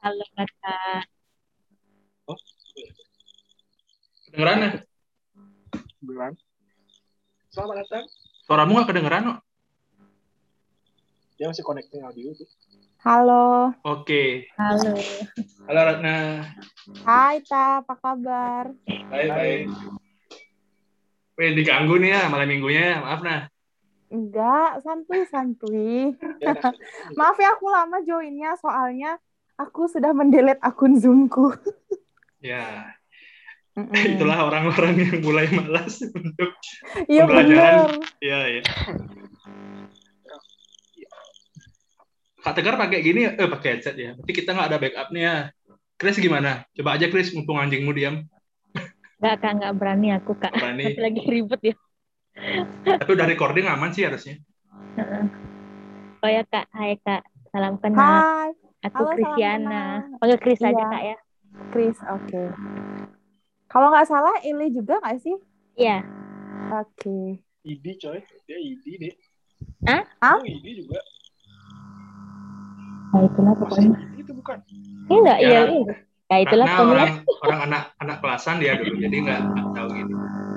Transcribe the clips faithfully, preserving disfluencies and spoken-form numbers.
Halo kakak. Oh, Kedengeran ya? bulan. Selamat datang. Suaramu nggak kedengeran, no? Dia masih connecting audio tuh. Halo. Oke. Halo. Halo Ratna. Hai Ta, apa kabar? Baik, baik. Wih, diganggu nih ya malam minggunya ya. Maaf nah. Enggak, santuy-santuy. Ya, nah, Maaf ya aku lama joinnya, soalnya aku sudah mendelete akun Zoomku. Ya, Mm-mm. itulah orang-orang yang mulai malas untuk Iya pembelajaran. bener. Iya, iya. Kak Tegar pakai gini, eh pakai headset ya. Berarti kita nggak ada backup-nya ya. Chris gimana? Coba aja Chris, mumpung anjingmu diam. Nggak kak, nggak berani aku kak. Berani. Masih lagi ribet ya. Tapi udah recording aman sih harusnya. Oh ya kak, hai kak. Salam kenal. Hai. Aku Halo, salam Kristiana. kenal. Panggil Kris aja Iya. kak ya. Chris, oke. Kalau nggak salah, Ili juga nggak sih? Iya. Oke. I D coy, dia I D deh. Hah? Hah? Oh, I D juga. Nah itulah Masih pokoknya. I D itu bukan. Ini enggak, Ya, iya. iya. Ya itulah Ratna pokoknya. orang orang anak anak kelasan dia dulu, jadi nggak nggak tahu gini.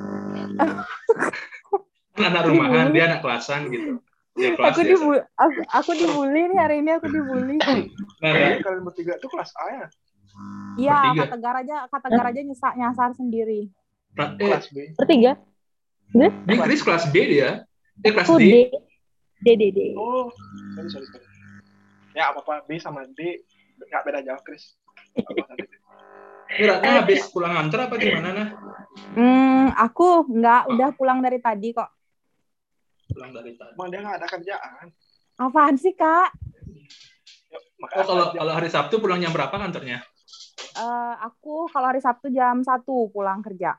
Kan anak rumahan, Dibully. dia anak kelasan gitu. Ya kelas Aku biasa. dibully, aku, aku dibully nih hari ini, aku dibully. Nah, Kayaknya kalian bertiga tuh kelas A ya? Iya, Bertiga. Kak Tegar aja, Kak Tegar aja nyesar, nyasar sendiri. Rat- eh, Kelas B. Bertiga. Di Chris kelas B dia. Eh kelas Aku D. D. D, D, D. Oh, sorry, sorry, sorry. Ya, apa-apa. B sama D nggak beda jauh, Chris. Ini Ratna habis pulang nganter apa gimana nah? Hmm, aku nggak, udah pulang dari tadi kok. Pulang dari tadi. Emang dia nggak ada kerjaan. Apaan sih, Kak? Yuk, Oh makanya kalau aja. kalau hari Sabtu pulang jam berapa kantornya? Eh, aku kalau hari Sabtu jam satu pulang kerja.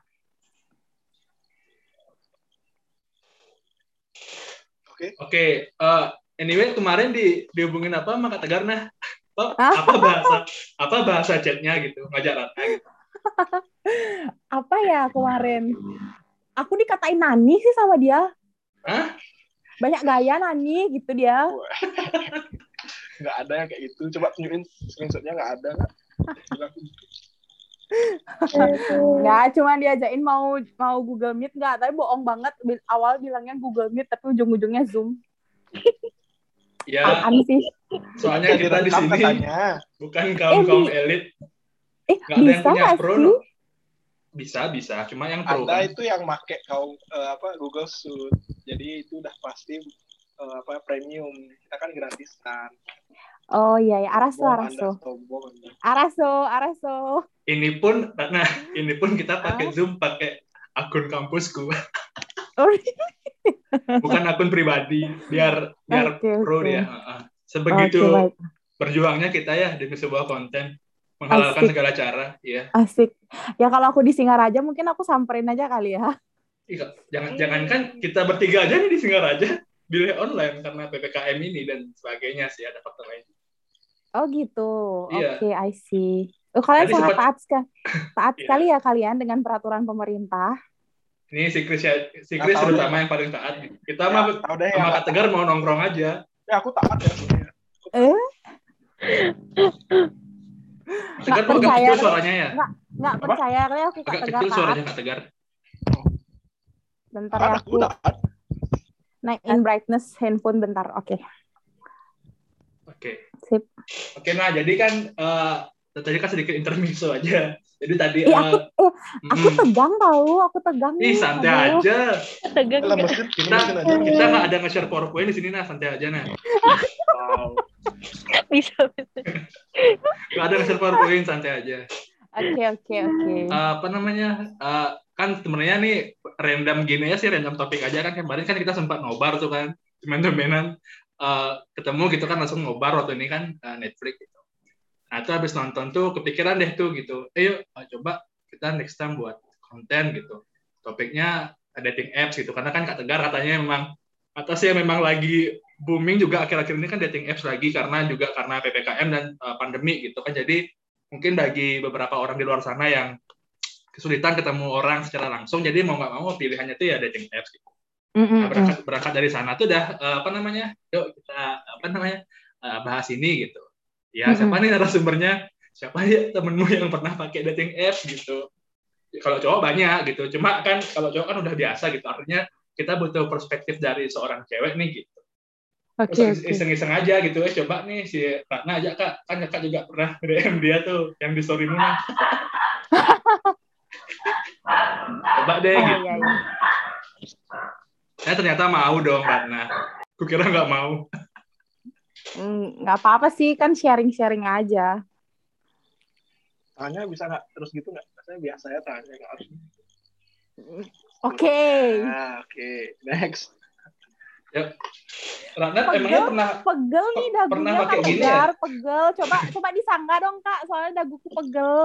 Oke. Oke, eh, anyway kemarin di dihubungin apa sama Kak Tegar nah? Apa, Hah? apa bahasa apa bahasa chatnya gitu ngajak Ratna gitu. Apa ya kemarin? Aku dikatain Nani sih sama dia. Hah? Banyak gaya Nani gitu dia. Nggak ada yang kayak gitu. Coba tunjukin screenshotnya, nggak ada nggak? Bilang, Nggak, cuma diajakin mau mau Google Meet nggak, tapi bohong banget. Bil- Awal bilangnya Google Meet, tapi ujung-ujungnya Zoom. Ya, Apaan sih? soalnya "Jadi kita di rekam sini katanya." bukan kaum kaum di- elit, Eh, nggak ada yang bisa punya nggak pro. sih? No. Bisa bisa, cuma yang pro Anda kan. itu yang make kau eh, apa Google Suite. Jadi itu udah pasti eh, apa premium. Kita kan gratisan. Oh iya ya, Araso, Sombong Anda, Araso. sombong Anda. Araso, Araso. Ini pun, nah ini pun kita pakai Ah? Zoom pakai akun kampusku, Oh, bukan akun pribadi, biar biar Oke, pro oke. dia. Uh-uh. Sebegitu Oke, baik. berjuangnya kita ya demi sebuah konten, menghalalkan Asik. segala cara, ya. Asik. Ya kalau aku di Singaraja mungkin aku samperin aja kali ya. Ih, jangan jangan kan kita bertiga aja nih di Singaraja, bilih online karena P P K M ini dan sebagainya sih, ada faktor lain. Oh gitu. Iya. Oke, I see. Oh, kalian Tadi sangat sempat- taat sekali. Taat Iya. sekali ya kalian dengan peraturan pemerintah. Ini si Chris, ya, si Chris Nggak tahu terutama deh. yang paling taat. Kita Ya, mah tahu deh sama yang Kak Tegar mau nongkrong aja. Ya aku taat ya sebenarnya. Eh, Kak Tegar Nggak kok agak percaya kecil deh. suaranya ya? nggak Apa? percaya kali aku Kak Agak Tegar kecil taat. suaranya Kak Tegar. Bentar Taat ya aku aku taat. naikin brightness handphone bentar. Oke. Oke. Sip. Oke, nah jadi kan eh, tadi kan sedikit intermezzo aja. Jadi tadi Ih, eh, aku eh, aku mm, tegang tahu, aku tegang ih nih. santai Aduh. aja. Tegang nggak? Lemesin, Kita lemesin aja. kita nggak ada nge-share PowerPoint di sini nah, santai aja nah. Wow. Bisa, bisa. Nggak ada nge-share PowerPoint, santai aja. Oke, oke, oke. Eh, apa namanya? eh, kan sebenarnya nih random gini ya sih, random topik aja kan. Kemarin kan kita sempat nobar tuh kan, teman-temanan eh, ketemu gitu kan, langsung nobar waktu ini kan eh, Netflix gitu. Nah itu habis nonton tuh kepikiran deh tuh gitu, eh yuk eh, coba kita next time buat konten gitu. Topiknya dating apps gitu, karena kan Kak Tegar katanya memang atasnya memang lagi booming juga akhir-akhir ini kan dating apps lagi, karena juga karena P P K M dan eh, pandemi gitu kan. Jadi mungkin bagi beberapa orang di luar sana yang kesulitan ketemu orang secara langsung, jadi mau nggak mau pilihannya tuh ya dating apps gitu. Nah, berangkat berangkat dari sana tuh udah eh, apa namanya, yuk kita apa namanya eh, bahas ini gitu. Ya siapa nih narasumbernya? siapa ya temenmu yang pernah pakai dating apps gitu. Kalau cowok banyak gitu, cuma kan kalau cowok kan udah biasa gitu, artinya kita butuh perspektif dari seorang cewek nih gitu. Oke, Terus oke. iseng-iseng aja gitu, eh coba nih si Ratna aja kak, kan kakak juga pernah D M dia tuh yang di storymu nih. Coba deh Oh gitu. iya, iya. Saya ternyata mau dong Ratna. Kukira nggak mau. Hmm, nggak apa-apa sih, kan sharing-sharing aja. Tanya bisa nggak terus gitu nggak? Saya biasa ya tanya nggak harus. Oke. Nah, oke, okay. Next. Ya. Ratna Pegel, emangnya pernah pegel nih pe- pernah dagunya pakai Kak gini Tegar, ya? pegel. Coba coba disangga dong Kak, soalnya daguku pegel.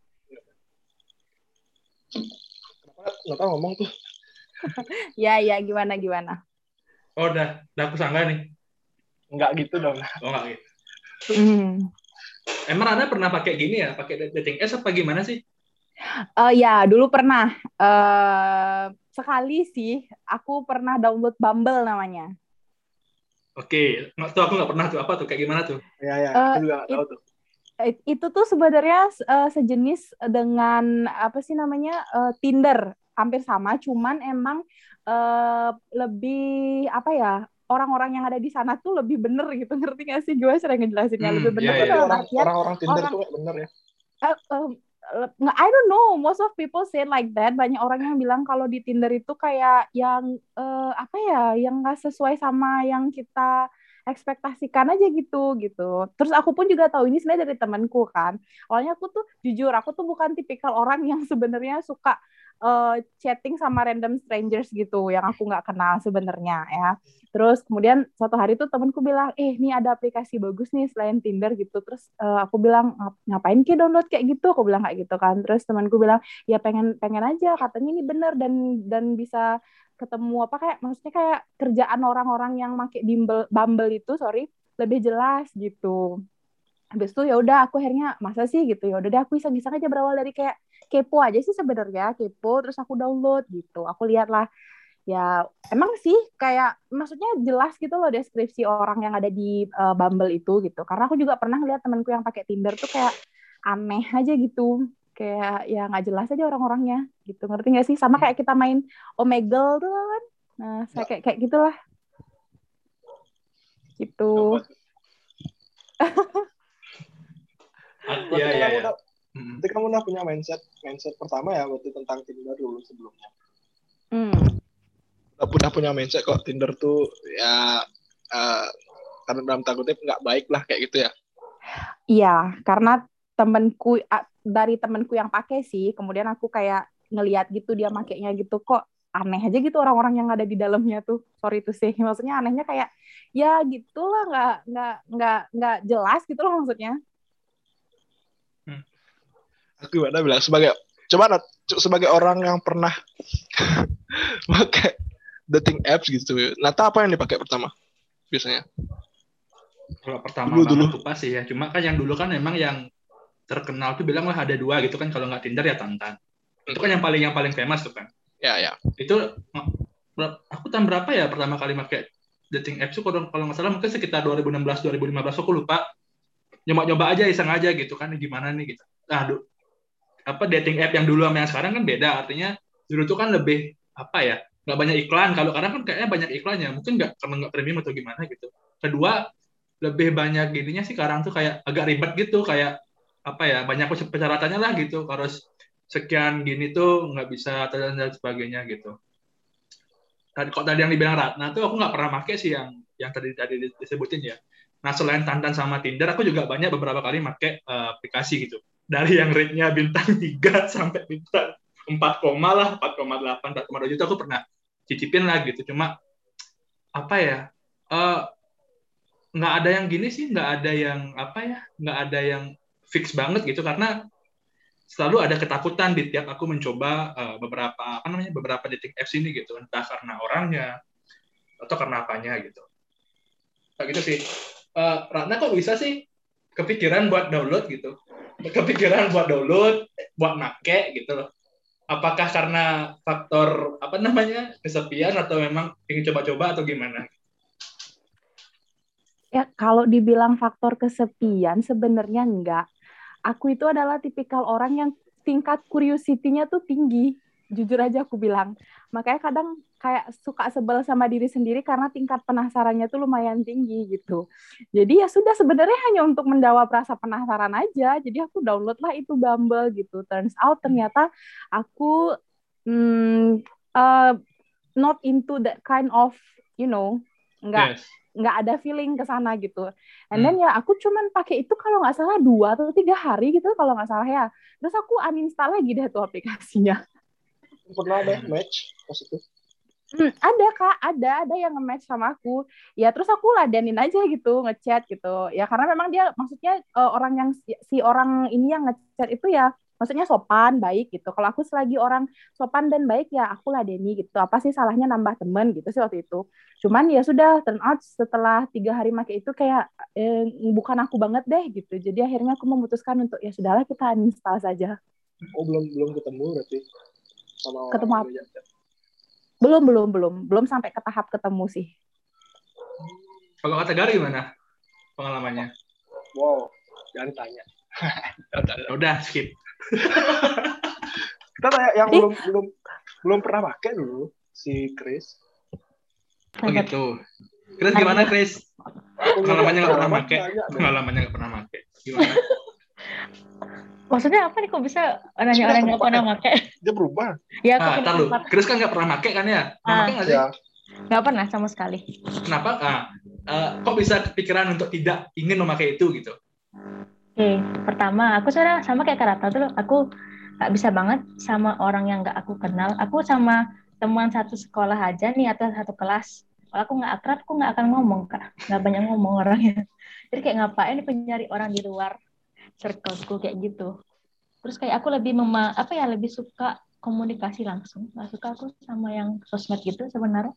Kenapa kenapa ngomong tuh? Ya, ya, gimana gimana? Oh udah, udah aku sangga nih. Nggak gitu dong. Oh nggak gitu. Hmm. Emang Ratna pernah pakai gini ya? Pakai dating apps apa gimana sih? Uh, ya, dulu pernah. Uh, sekali sih, aku pernah download Bumble namanya. Oke, nggak tuh aku nggak pernah tuh apa tuh kayak gimana tuh? Ya ya, Uh, aku juga nggak tahu it, tuh. itu tuh sebenarnya uh, sejenis dengan apa sih namanya uh, Tinder, hampir sama, cuman emang uh, lebih apa ya, orang-orang yang ada di sana tuh lebih bener gitu, ngerti nggak sih? Gue sering ngejelasinnya Hmm, lebih bener iya, tuh iya. dalam Orang artian orang-orang Tinder orang tuh nggak bener ya. uh, uh, nggak, I don't know, most of people say like that. Banyak orang yang bilang kalau di Tinder itu kayak yang uh, apa ya, yang nggak sesuai sama yang kita ekspektasikan aja gitu gitu. Terus aku pun juga tahu ini sebenarnya dari temanku kan. Awalnya aku tuh jujur, aku tuh bukan tipikal orang yang sebenarnya suka uh, chatting sama random strangers gitu, yang aku nggak kenal sebenarnya ya. Terus kemudian suatu hari tuh temanku bilang, eh ini ada aplikasi bagus nih selain Tinder gitu. Terus uh, aku bilang, ngapain ki download kayak gitu? Aku bilang kayak gitu kan. Terus temanku bilang, ya pengen pengen aja, katanya ini bener dan dan bisa ketemu apa kayak maksudnya kayak kerjaan orang-orang yang pakai Bumble Bumble itu, sorry, lebih jelas gitu. Habis itu ya udah aku akhirnya masa sih gitu, ya udah deh aku iseng-iseng aja, berawal dari kayak kepo aja sih sebenarnya, kepo, terus aku download gitu. Aku lihat lah, ya emang sih kayak maksudnya jelas gitu loh deskripsi orang yang ada di uh, Bumble itu gitu. Karena aku juga pernah lihat temanku yang pakai Tinder tuh kayak aneh aja gitu, kayak ya nggak jelas aja orang-orangnya gitu, ngerti nggak sih? Sama kayak kita main Omegle tuh kan, nah saya kayak kayak gitulah gitu. Apa tuh? Iya, Berarti iya, kamu iya. udah, Hmm. berarti kamu udah punya mindset mindset pertama ya waktu tentang Tinder dulu sebelumnya. Hmm. Udah, udah punya mindset kok Tinder tuh ya uh, karena dalam tanda kutip nggak baik lah kayak gitu ya. Iya, karena temenku dari temenku yang pakai sih, kemudian aku kayak ngelihat gitu dia makainya gitu, kok aneh aja gitu orang-orang yang ada di dalamnya tuh. Sorry tuh sih, maksudnya anehnya kayak ya gitulah, nggak nggak nggak nggak jelas gitu loh maksudnya. Hmm. Aku gimana bilang sebagai coba sebagai orang yang pernah pakai dating apps gitu, Nata apa yang dipakai pertama biasanya? Kalau pertama Dulu, banget dulu. lupa sih ya. Cuma kan yang dulu kan memang yang terkenal tuh bilang lah ada dua gitu kan, kalau nggak Tinder ya Tantan. Itu kan yang paling yang paling famous tuh kan. Ya ya. Itu aku tahun berapa ya pertama kali pakai dating apps tuh, kalau kalau nggak salah mungkin sekitar dua ribu enam belas dua ribu lima belas, aku lupa. Nyoba-nyoba aja, iseng aja gitu kan, gimana nih gitu. Nah, du- apa dating app yang dulu sama yang sekarang kan beda. Artinya dulu tuh kan lebih apa ya? Nggak banyak iklan. Kalau sekarang kan kayaknya banyak iklannya. Mungkin nggak karena nggak premium atau gimana gitu. Kedua, lebih banyak gininya sih sekarang tuh kayak agak ribet gitu, kayak apa ya, banyak persyaratannya lah gitu, harus sekian gini tuh nggak bisa dan dan sebagainya gitu. Tadi kok tadi yang dibilang Ratna tuh aku nggak pernah pakai sih yang yang tadi tadi disebutin ya. Nah selain Tantan sama Tinder, aku juga banyak beberapa kali pakai uh, aplikasi gitu. Dari yang rate-nya bintang tiga sampai bintang empat koma lah, empat koma delapan, empat koma dua itu aku pernah cicipin lah gitu. Cuma apa ya? Uh, nggak ada yang gini sih, nggak ada yang apa ya, nggak ada yang fix banget gitu, karena selalu ada ketakutan di tiap aku mencoba uh, beberapa apa namanya beberapa dating apps ini gitu, entah karena orangnya atau karena apanya gitu. Kayak gitu sih. Uh, Ratna kok bisa sih kepikiran buat download gitu, kepikiran buat download, buat make gitu loh. Apakah karena faktor apa namanya kesepian atau memang ingin coba-coba atau gimana? Ya kalau dibilang faktor kesepian sebenarnya enggak. aku itu adalah tipikal orang yang tingkat curiosity-nya tuh tinggi. Jujur aja aku bilang. Makanya kadang kayak suka sebel sama diri sendiri karena tingkat penasarannya tuh lumayan tinggi gitu. Jadi ya sudah sebenarnya hanya untuk menjawab rasa penasaran aja. Jadi aku download lah itu Bumble gitu. Turns out ternyata aku hmm, uh, not into that kind of, you know, nggak Yes. nggak ada feeling ke sana gitu. And Hmm. then ya aku cuman pakai itu kalau nggak salah dua atau tiga hari gitu kalau nggak salah ya. Terus aku uninstall lagi deh tuh aplikasinya. Pernah ada match pas itu? Hmm, ada kak, ada ada yang nge-match sama aku. Ya terus aku ladenin aja gitu, ngechat gitu. Ya karena memang dia maksudnya uh, orang yang si, si orang ini yang ngechat itu ya maksudnya sopan, baik gitu. Kalau aku selagi orang sopan dan baik ya aku ladeni gitu. Apa sih salahnya nambah temen gitu sih waktu itu. Cuman ya sudah turn out setelah tiga hari pakai itu kayak eh, bukan aku banget deh gitu. Jadi akhirnya aku memutuskan untuk ya sudahlah kita uninstall saja. Oh belum belum ketemu berarti sama orang Ketemu yang apa? diajak. Belum belum belum belum sampai ke tahap ketemu sih. Kalau kata Gary gimana pengalamannya? Wow, jangan ditanya. Ya udah skip. Kita tanya yang belum belum belum pernah pakai dulu si Chris. Oh gitu. Chris gimana Chris? Pengalamannya nggak pernah pakai. Pengalamannya nggak pernah pakai. Gimana? Maksudnya apa nih kok bisa nanya orang nggak pernah pakai? Dia berubah. Ya aku Ah, punya tar lu. tempat. Chris kan nggak pernah pakai kan ya? Pernah Ah. pakai nggak sih? Ya. Nggak pernah sama sekali. Kenapa? Ah, uh, kok bisa kepikiran untuk tidak ingin memakai itu gitu? Oke, pertama aku sebenarnya sama kayak Karata tuh, aku nggak bisa banget sama orang yang nggak aku kenal. Aku sama teman satu sekolah aja nih atau satu kelas. Kalau aku nggak akrab, aku nggak akan ngomong kak, nggak banyak ngomong orangnya. Jadi kayak ngapain nih nyari orang di luar circleku kayak gitu. Terus kayak aku lebih mema, apa ya lebih suka komunikasi langsung. Nggak suka aku sama yang sosmed gitu sebenarnya.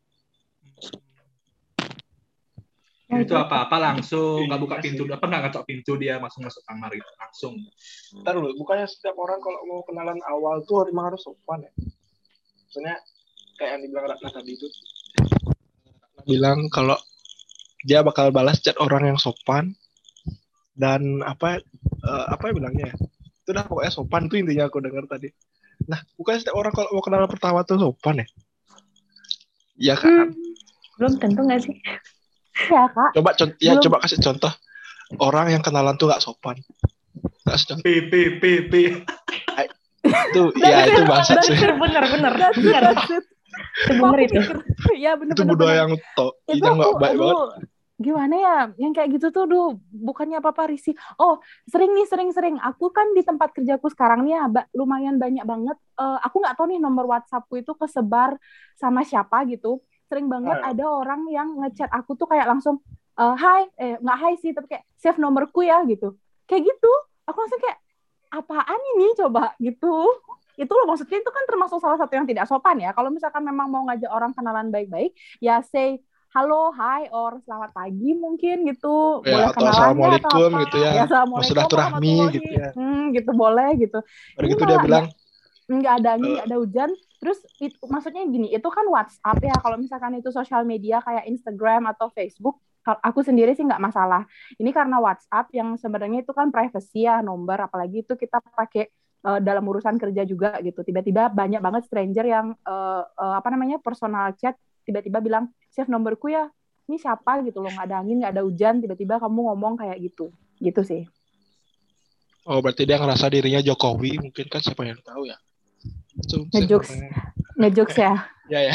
Ya, itu apa-apa langsung, nggak buka Iya pintu, sih. apa nggak ngetok pintu dia masuk masuk kamar gitu langsung. Ntar dulu, bukannya setiap orang kalau mau kenalan awal tuh memang harus sopan ya? Maksudnya kayak yang dibilang Ratna tadi itu. Ratna bilang kalau dia bakal balas chat orang yang sopan dan apa uh, apa ya bilangnya ya? Itu dah pokoknya sopan tuh intinya aku dengar tadi. Nah, bukan setiap orang kalau mau kenalan pertama tuh sopan ya? Iya kan? Hmm, belum tentu nggak sih? Ya kak. Coba contoh, ya Belum. coba kasih contoh orang yang kenalan tuh nggak sopan. Kasih contoh. P P P P. Itu ya itu bahasa sih. Bener bener That's it, bener. that's it. Sebener Aku itu. mikir, ya bener Itu bener budaya bener. yang to, Itu yang aku, nggak baik banget. aduh, gimana ya? Yang kayak gitu tuh, duh, bukannya apa-apa risih. Oh, sering nih, sering-sering. Aku kan di tempat kerjaku sekarang nih ya, ba- lumayan banyak banget. Eh, aku nggak tahu nih nomor WhatsAppku itu kesebar sama siapa gitu. Sering banget Ah. ada orang yang ngechat aku tuh kayak langsung, eh, hai, eh nggak hai sih, tapi kayak save nomorku ya gitu. Kayak gitu. Aku langsung kayak, apaan ini coba gitu. Itu loh maksudnya itu kan termasuk salah satu yang tidak sopan ya. Kalau misalkan memang mau ngajak orang kenalan baik-baik, ya say halo, hi, or selamat pagi mungkin gitu. Ya, Boleh atau kenalan nggak atau assalamualaikum apa. gitu ya. Ya assalamualaikum Silaturahmi warahmatullahi. gitu ya. Hmm, gitu boleh gitu. Baru Ini gitu dia malah bilang, nggak ada angin, Eh. nggak ada hujan. Terus itu, maksudnya gini, itu kan WhatsApp ya. Kalau misalkan itu sosial media kayak Instagram atau Facebook, kal- aku sendiri sih nggak masalah. Ini karena WhatsApp yang sebenarnya itu kan privacy ya, nomor. Apalagi itu kita pakai uh, dalam urusan kerja juga gitu. Tiba-tiba banyak banget stranger yang uh, uh, apa namanya personal chat tiba-tiba bilang save nomorku ya. Ini siapa gitu loh, nggak ada angin, nggak ada hujan. Tiba-tiba kamu ngomong kayak gitu, gitu sih. oh berarti dia ngerasa dirinya Jokowi, mungkin kan siapa yang tahu ya. Itu sih Ngejokes, namanya. ngejokes ya. Ya ya.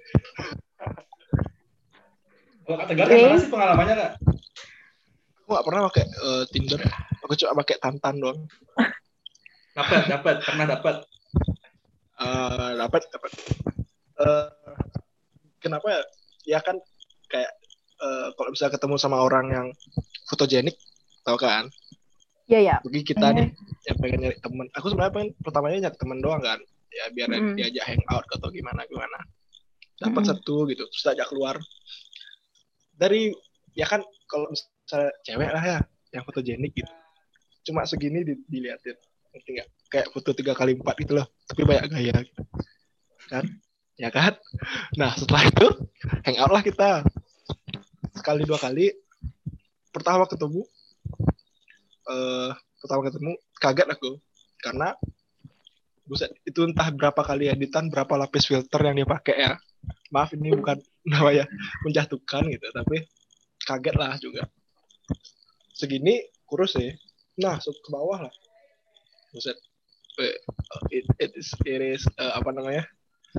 Kalau kata Gary Oke. gimana sih pengalamannya nggak? Aku nggak pernah pakai eh, Tinder ya. Aku cuma pakai Tantan doang. Dapat, dapat, pernah dapat. Eh, dapat dapat. Eh, kenapa ya? Ya kan kayak eh, kalau bisa ketemu sama orang yang fotogenik, tau kan? Iya ya. Bagi kita nih yang pengen nyari temen. Aku sebenarnya pengen pertamanya nyari temen doang kan. Ya biar Mm. diajak hangout atau gimana gimana. Dapat Mm. satu gitu, terus ajak keluar. Dari ya kan kalau misalnya cewek lah ya yang fotogenik gitu. Cuma segini di, diliatin. Ngerti nggak? Kayak foto tiga kali empat gitu loh, tapi banyak gaya gitu. Kan? Ya kan? Nah, setelah itu hangout lah kita. Sekali dua kali. Pertama ketemu eh pertama ketemu kaget aku karena buset itu entah berapa kali editan, berapa lapis filter yang dia pakai ya. Maaf ini bukan namanya menjatuhkan gitu, tapi kaget lah juga. Segini kurus sih. Nah, ke bawah lah. Buset. It, it is, it is uh, apa namanya?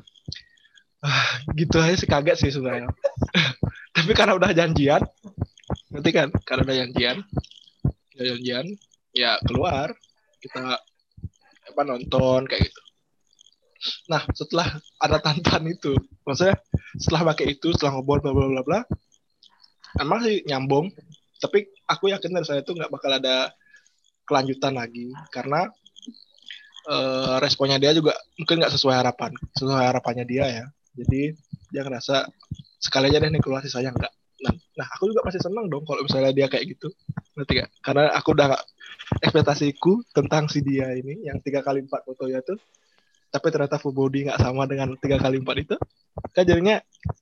Ah, gitu aja sih kaget sih sebenarnya. Tapi karena udah janjian, nanti kan karena udah janjian, udah janjian, ya keluar kita apa nonton kayak gitu. Nah setelah ada tantan itu, maksudnya setelah pakai itu, setelah ngobrol bla bla bla bla, emang sih nyambung. Tapi aku yakin dari saya itu nggak bakal ada kelanjutan lagi karena uh, responnya dia juga mungkin nggak sesuai harapan, sesuai harapannya dia ya. Jadi dia ngerasa sekali aja deh nih keluar sisanya enggak. Nah, nah aku juga pasti seneng dong kalau misalnya dia kayak gitu, nanti gak? Karena aku udah gak, ekspektasiku tentang si dia ini yang tiga kali empat fotonya tuh, tapi ternyata full body nggak sama dengan tiga kali empat itu, kan jadinya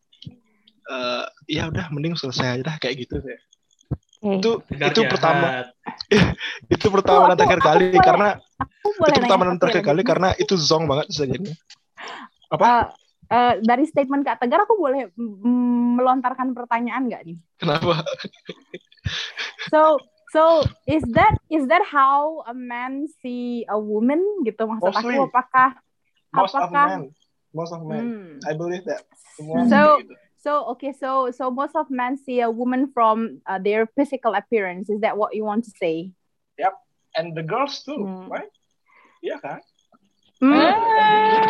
uh, ya udah mending selesai aja dah kayak gitu deh. Okay. Itu Tegar itu jahat. pertama itu pertama dan terakhir kali boleh, karena itu pertama dan nanya terakhir lebih. kali karena itu zong banget jadinya. Apa? Uh, uh, dari statement Kak Tegar aku boleh mm, melontarkan pertanyaan nggak nih? Kenapa? So so is that is that how a man see a woman gitu maksud Mostly. aku apakah Most apakah of men, most of men, hmm. I believe that. Semua So gitu. so okay so so most of men see a woman from uh, their physical appearance. Is that what you want to say? Yep, and the girls too, Hmm. right? Iya kan? Hmm.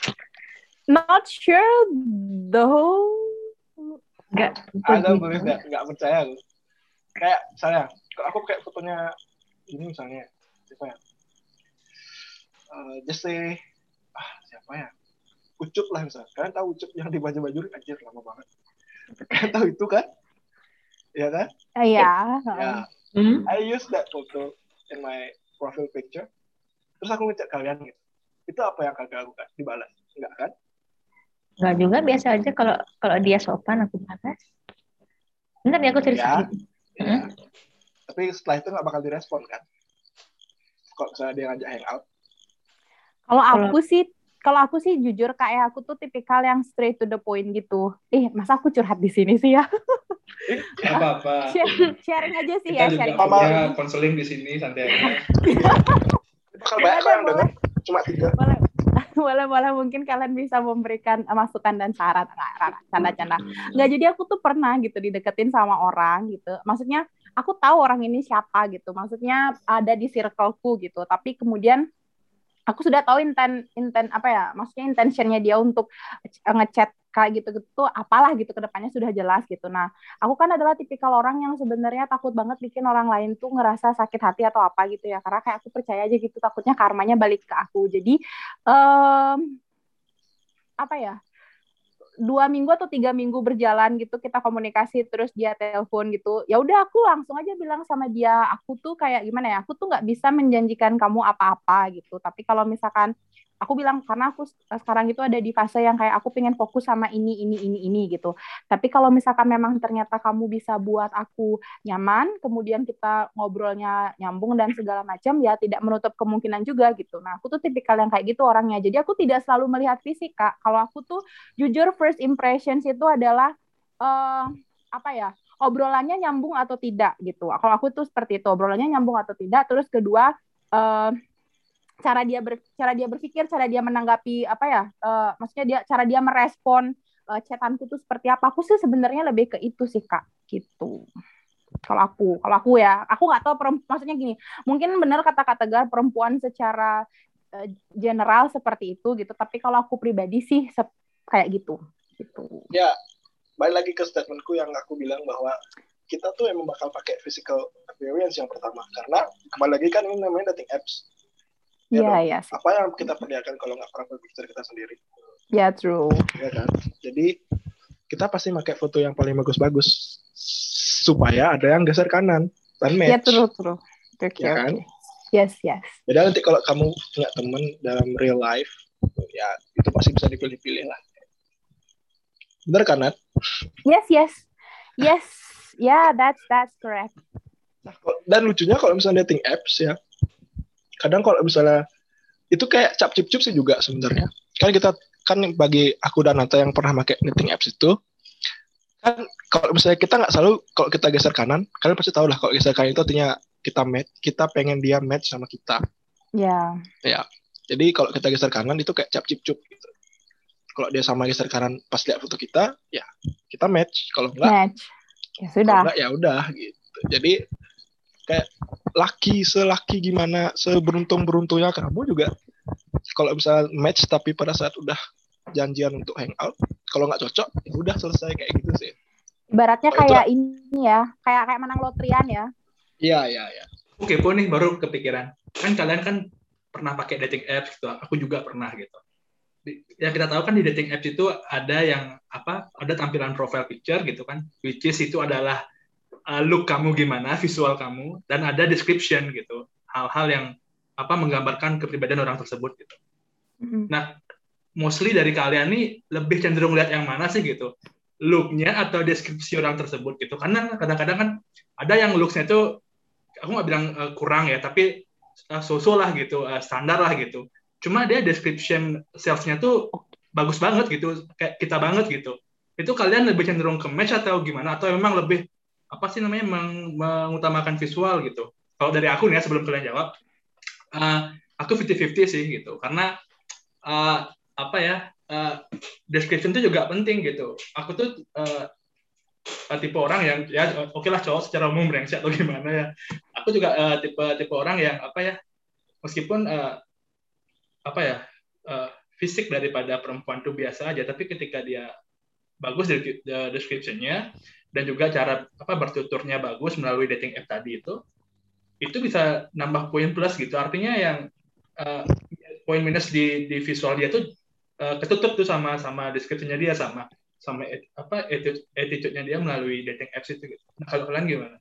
Not sure though. Enggak. I don't believe that. Nggak percaya aku. Kayak misalnya, aku kayak fotonya ini misalnya, siapa ya? Uh, just say, ah siapa ya? Ucup lah misalnya. Kalian tahu Ucup yang di baju-baju anjir lama banget. Kalian tahu itu kan? Iya kan? Iya. Ya. Hmm? I use that photo in my profile picture. Terus aku ngecek kalian gitu. Itu apa yang kalian lakukan? Dibalas? Enggak kan? Enggak juga, biasa aja kalau kalau dia sopan aku balas. Bener ya aku cerita Ya. gitu. Ya. Hmm? Tapi setelah itu nggak bakal direspon kan? Kalau misalnya dia ngajak hangout. Kalau aku sih, kalau aku sih jujur kayak aku tuh tipikal yang straight to the point gitu. Eh, masa aku curhat di sini sih ya? Apa-apa. Share, sharing aja sih Kita ya, juga sharing punya aja. konseling di sini santai aja. Bakal banyak kok yang denger. Cuma tiga. Boleh, boleh, boleh. Mungkin kalian bisa memberikan masukan dan saran. Canda-canda. Nggak, jadi aku tuh pernah gitu dideketin sama orang gitu. Maksudnya aku tahu orang ini siapa gitu. Maksudnya ada di circleku gitu. Tapi kemudian aku sudah tahu inten inten apa ya, maksudnya intentionnya dia untuk ngechat kayak gitu gitu apalah gitu, kedepannya sudah jelas gitu. Nah aku kan adalah tipikal orang yang sebenarnya takut banget bikin orang lain tuh ngerasa sakit hati atau apa gitu ya, karena kayak aku percaya aja gitu, takutnya karmanya balik ke aku. Jadi um, apa ya, dua minggu atau tiga minggu berjalan gitu kita komunikasi, terus dia telepon gitu, ya udah aku langsung aja bilang sama dia, aku tuh kayak gimana ya, aku tuh nggak bisa menjanjikan kamu apa-apa gitu, tapi kalau misalkan aku bilang, karena aku sekarang itu ada di fase yang kayak aku pengen fokus sama ini ini ini ini gitu, tapi kalau misalkan memang ternyata kamu bisa buat aku nyaman, kemudian kita ngobrolnya nyambung dan segala macam, ya tidak menutup kemungkinan juga gitu. Nah aku tuh tipikal yang kayak gitu orangnya, jadi aku tidak selalu melihat fisik Kak. Kalau aku tuh jujur first impressions itu adalah uh, apa ya, obrolannya nyambung atau tidak gitu. Kalau aku tuh seperti itu, obrolannya nyambung atau tidak. Terus kedua, uh, cara dia ber, cara dia berpikir, cara dia menanggapi apa ya, uh, maksudnya dia cara dia merespon uh, chatanku tuh seperti apa. Aku sih sebenarnya lebih ke itu sih Kak, gitu. Kalau aku, kalau aku ya, aku nggak tahu perempuan, maksudnya gini, mungkin benar kata-kata Tegar, perempuan secara uh, general seperti itu gitu. Tapi kalau aku pribadi sih se- kayak gitu, gitu. Ya, balik lagi ke statementku yang aku bilang bahwa kita tuh emang bakal pakai physical appearance yang pertama, karena kembali lagi kan ini namanya dating apps. Iya, ya ya. Apa yang kita perlihatkan kalau nggak profile picture kita sendiri? Ya, yeah, true. Ya kan. Jadi kita pasti pakai foto yang paling bagus-bagus supaya ada yang geser kanan dan match. Ya, yeah, true, true. Oke, ya kan? Okay. Yes, yes. Jadi nanti kalau kamu punya teman dalam real life, ya itu pasti bisa dipilih-pilih lah. Benar kan, Nat? Yes, yes. Yes. Yeah, that's that's correct. Nah, dan lucunya kalau misalnya dating apps ya, kadang kalau misalnya itu kayak cap cip cip sih juga sebenarnya. Kan kita kan bagi aku dan Nata yang pernah pakai dating apps itu kan kalau misalnya kita nggak selalu kalau kita geser kanan, kalian pasti tahu lah kalau geser kanan itu artinya kita match, kita pengen dia match sama kita. Ya. Ya. Jadi kalau kita geser kanan itu kayak cap cip cup gitu. Kalau dia sama geser kanan pas lihat foto kita, ya kita match. Kalau enggak, Match. Ya sudah. kalau enggak ya udah gitu. Jadi kayak laki selaki gimana seberuntung-beruntungnya kamu juga kalau misalnya match tapi pada saat udah janjian untuk hangout, kalau nggak cocok ya udah selesai kayak gitu sih. Ibaratnya Kalau kayak itu, ini ya, kayak kayak menang lotrian ya. iya iya iya. Oke, po nih baru kepikiran. Kan kalian kan pernah pakai dating apps gitu. Aku juga pernah gitu. Di- Yang kita tahu kan di dating apps itu ada yang apa? Ada tampilan profile picture gitu kan. Which is itu adalah uh, look kamu gimana, visual kamu, dan ada description gitu. Hal-hal yang apa menggambarkan kepribadian orang tersebut gitu. Mm-mm. Nah, mostly dari kalian nih lebih cenderung lihat yang mana sih gitu? Look-nya atau deskripsi orang tersebut gitu. Karena kadang-kadang kan ada yang looks-nya itu aku nggak bilang uh, kurang ya, tapi uh, so-so lah gitu, uh, standar lah gitu. Cuma dia description self-nya tuh bagus banget gitu, kayak kita banget gitu. Itu kalian lebih cenderung ke match atau gimana? Atau memang lebih apa sih namanya meng- mengutamakan visual gitu? Kalau dari aku nih ya sebelum kalian jawab, uh, aku fifty fifty sih gitu. Karena uh, apa ya, uh, description itu juga penting gitu. Aku tuh uh, tipe orang yang ya oke okay lah cowok secara umum brengsek atau gimana ya. Aku juga uh, tipe tipe orang yang apa ya, meskipun uh, apa ya uh, fisik daripada perempuan tuh biasa aja, tapi ketika dia bagus dari uh, description-nya dan juga cara apa bertuturnya bagus melalui dating app tadi itu, itu bisa nambah poin plus gitu. Artinya yang uh, poin minus di di visual dia tuh uh, ketutup tuh sama sama description-nya dia sama sama et, apa attitude-nya dia melalui dating apps itu gitu. Nah, kalau kalian gimana?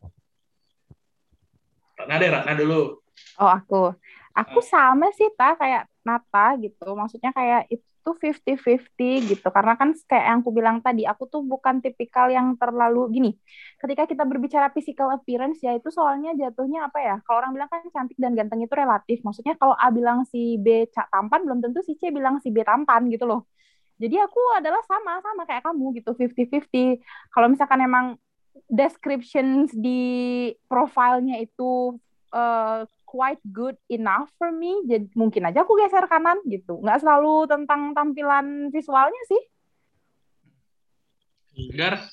Ratna deh, Ratna dulu. Oh, aku. Aku Uh, sama sih, Ta, kayak Nata gitu. Maksudnya kayak itu fifty fifty gitu. Karena kan kayak yang aku bilang tadi, aku tuh bukan tipikal yang terlalu gini. Ketika kita berbicara physical appearance ya itu soalnya jatuhnya apa ya? Kalau orang bilang kan cantik dan ganteng itu relatif. Maksudnya kalau A bilang si B ca- tampan, belum tentu si C bilang si B tampan gitu loh. Jadi aku adalah sama sama kayak kamu gitu, fifty fifty. Kalau misalkan emang descriptions di profilnya itu uh, quite good enough for me, jadi mungkin aja aku geser kanan gitu. Nggak selalu tentang tampilan visualnya sih. Gar,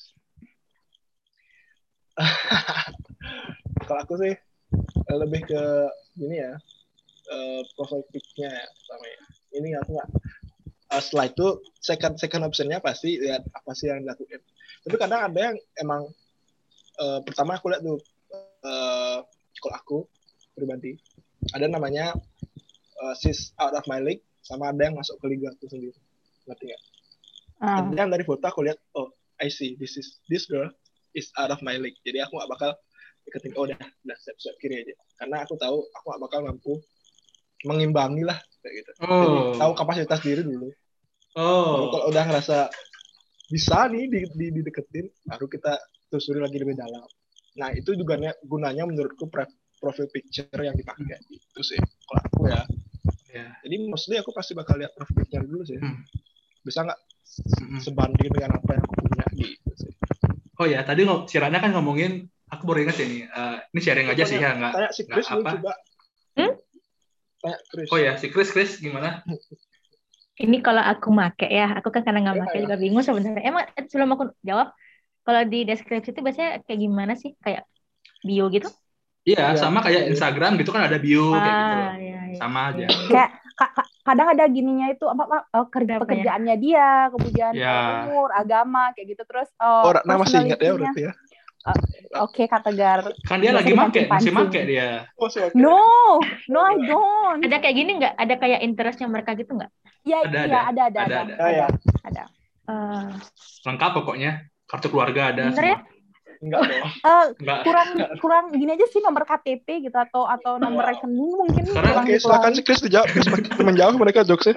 Kalau aku sih lebih ke gini ya, uh, profile pic-nya ya pertama ya. Ini aku nggak uh, setelah itu second second option-nya pasti lihat apa sih yang dilakukan. Tapi kadang ada yang emang uh, pertama aku lihat tuh uh, kalau aku pribadi ada namanya uh, sis out of my league sama ada yang masuk ke liga aku sendiri. Ngerti nggak? Ah. Ada yang dari foto aku lihat, oh I see this is this girl is out of my league. Jadi aku nggak bakal deketin, oh udah udah swipe swipe kiri aja. Karena aku tahu aku nggak bakal mampu mengimbangi lah kayak gitu. Oh. Jadi tahu kapasitas diri dulu. Baru oh, kalau udah ngerasa bisa nih di, di, dideketin, baru kita telusuri lagi lebih dalam. Nah itu juga gunanya menurutku pre- profile picture yang dipakai. Itu sih kalau aku ya. ya. Jadi mostly aku pasti bakal lihat profile picture dulu sih. Hmm. Bisa nggak Mm-mm. sebanding dengan apa yang aku punya gitu sih. Oh ya, tadi ngom- si Ratna kan ngomongin, aku baru ingat ini, uh, ini sharing aja sih ya, nggak Tanya si nggak Chris nih apa. coba. Hmm? Tanya Chris. Oh ya, si Chris, Chris gimana? Ini kalau aku make ya, aku kan karena nggak Ya, make ya. juga bingung sebenarnya. Emang eh, sebelum aku jawab, kalau di deskripsi itu biasanya kayak gimana sih? Kayak bio gitu? Iya, Iya, sama kayak bio. Instagram gitu kan ada bio kayak gitu loh. Ah, iya, iya. Sama aja. Iya, iya. Kayak ka- ka- kadang ada gininya itu apa, apa uh, ker- Ada apa ya? pekerjaannya dia, kemudian Ya. uh, umur, agama kayak gitu, terus uh, Oh, Ratna masih ingat ya personality-nya. berarti ya? Uh, Oke, kata Gar. Kan dia Nggak lagi usah make, masih dipancing-pancing. make dia. Oh, sih, oke. No, no I don't. Ada kayak gini nggak? Ada kayak interestnya mereka gitu nggak? Ya, Ada, iya ada. ada ada Ada, ada ada. Ya, ya. ada. Eh, Lengkap pokoknya. Kartu keluarga ada Bener ya? semua. Enggak dong. Eh, Enggak. kurang kurang gini aja sih nomor K T P gitu atau atau nomor rekening mungkin Sekarang kurang Oke, gitu silakan lah. si Chris dijawab. Biar semakin menjauh mereka jokesnya.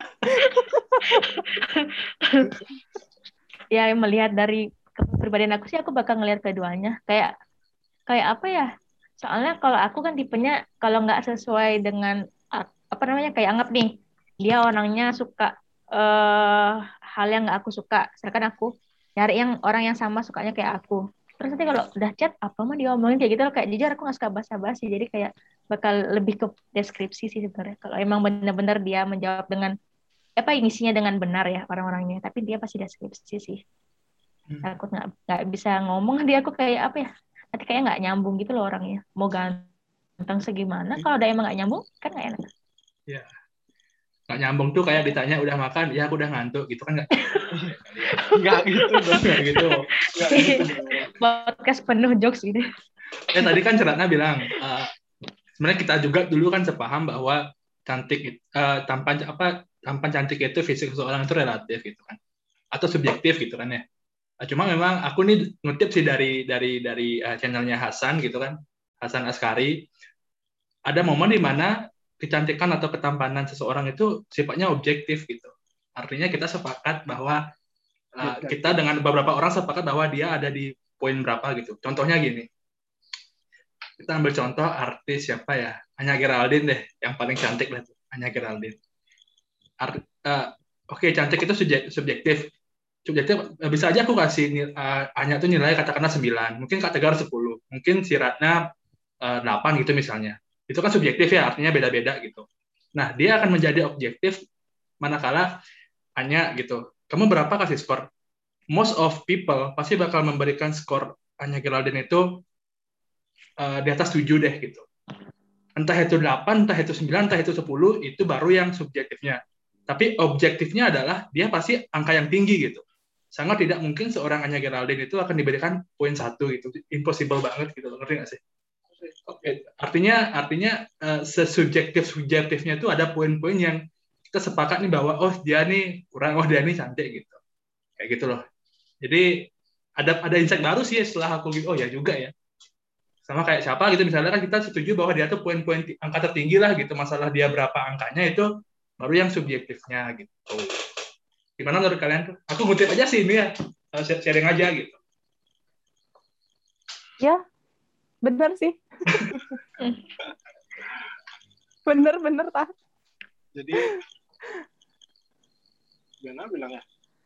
Ya melihat dari kepribadian aku sih, aku bakal ngelihat keduanya. Kayak kayak apa ya? Soalnya kalau aku kan tipenya kalau nggak sesuai dengan ah, apa namanya kayak anggap nih dia orangnya suka eh hal yang nggak aku suka, sedangkan aku nyari yang orang yang sama sukanya kayak aku. Terus nanti kalau udah chat apa mah diomongin kayak gitu loh, kayak jujur aku nggak suka basa-basi, jadi kayak bakal lebih ke deskripsi sih sebenarnya. Kalau emang benar-benar dia menjawab dengan apa isinya dengan benar ya orang-orangnya, tapi dia pasti deskripsi sih. Hmm. Aku nggak nggak bisa ngomong dia aku kayak apa ya? Nanti kayak nggak nyambung gitu loh orangnya. Mau ganteng segimana, kalau udah emang nggak nyambung kan nggak enak. Ya, nggak nyambung tuh kayak ditanya udah makan, ya aku udah ngantuk gitu kan nggak? Nggak gitu dong. Nggak gitu. Nggak gitu dong. Podcast penuh jokes gitu. Ya tadi kan Ceratna bilang, uh, sebenarnya kita juga dulu kan sepaham bahwa cantik, uh, tampan apa tampan cantik itu fisik seseorang itu relatif gitu kan, atau subjektif gitu kan ya. Uh, cuma memang aku nih ngutip sih dari dari dari uh, channelnya Hasan gitu kan, Hasan Askari. Ada momen di mana kecantikan atau ketampanan seseorang itu sifatnya objektif gitu. Artinya kita sepakat bahwa uh, kita dengan beberapa orang sepakat bahwa dia ada di poin berapa gitu. Contohnya gini. Kita ambil contoh artis siapa ya? Anya Geraldine deh, yang paling cantik lah tuh, Anya Geraldine. Art, uh, Oke, okay, cantik itu subjek, subjektif. Subjektif bisa aja aku kasih uh, Anya tuh nilai katakanlah sembilan, mungkin Kak Tegar sepuluh, mungkin si Ratna uh, delapan gitu misalnya. Itu kan subjektif ya, artinya beda-beda gitu. Nah, dia akan menjadi objektif manakala Anya gitu. Kamu berapa kasih skor? Most of people pasti bakal memberikan skor Anya Geraldine itu Uh, di atas tujuh deh gitu. Entah itu delapan, entah itu sembilan, entah itu sepuluh, itu baru yang subjektifnya. Tapi objektifnya adalah dia pasti angka yang tinggi gitu. Sangat tidak mungkin seorang Anya Geraldine itu akan diberikan poin satu gitu. Impossible banget gitu. Ngerti nggak sih? Oke. Artinya artinya uh, sesubjektif-subjektifnya itu ada poin-poin yang kita sepakat nih bahwa oh dia nih kurang, oh dia nih cantik gitu. Kayak gitu loh. Jadi ada ada insight baru sih setelah aku gitu. Oh ya juga ya. Sama kayak siapa gitu misalnya kan kita setuju bahwa dia tuh poin-poin angka tertinggi lah gitu, masalah dia berapa angkanya itu baru yang subjektifnya gitu. Gimana menurut kalian tuh? Aku ngutip aja sih ini ya, sharing aja gitu. Ya, bener sih. Bener-bener tah. Jadi gimana bilangnya?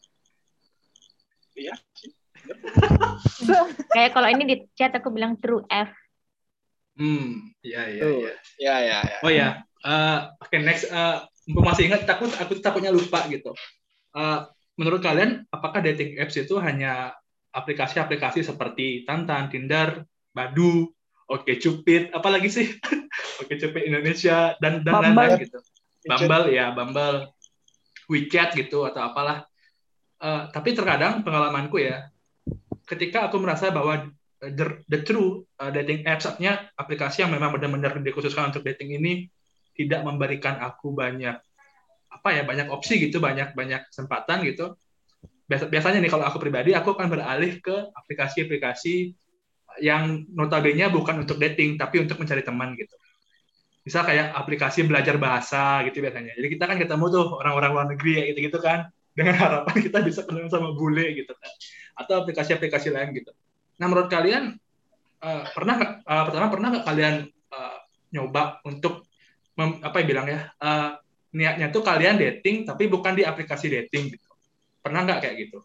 Iya sih. Kayak kalau ini di chat aku bilang true F. Hmm, iya iya iya. Ya ya ya. Oh ya, uh, oke okay, next. Uh, masih ingat takut aku takutnya lupa gitu. Uh, menurut kalian apakah dating apps itu hanya aplikasi-aplikasi seperti Tantan, Tinder, Badoo, OkCupid, apalagi sih OkCupid Indonesia dan dan lain-lain gitu. Bumble ya, Bumble, WeChat gitu atau apalah. Uh, tapi terkadang pengalamanku ya, ketika aku merasa bahwa the, the true uh, dating apps-nya aplikasi yang memang benar-benar dikhususkan untuk dating ini tidak memberikan aku banyak apa ya banyak opsi gitu, banyak banyak kesempatan gitu. Biasa, biasanya nih kalau aku pribadi aku akan beralih ke aplikasi-aplikasi yang notabene bukan untuk dating tapi untuk mencari teman gitu. Misal kayak aplikasi belajar bahasa gitu biasanya. Jadi kita kan ketemu tuh orang-orang luar negeri ya gitu-gitu kan, dengan harapan kita bisa kenal sama bule gitu kan. Atau aplikasi-aplikasi lain gitu. Nah, menurut kalian uh, pernah uh, pertama pernah nggak kalian uh, nyoba untuk mem, apa yang bilang ya uh, niatnya tuh kalian dating tapi bukan di aplikasi dating gitu. Pernah nggak kayak gitu?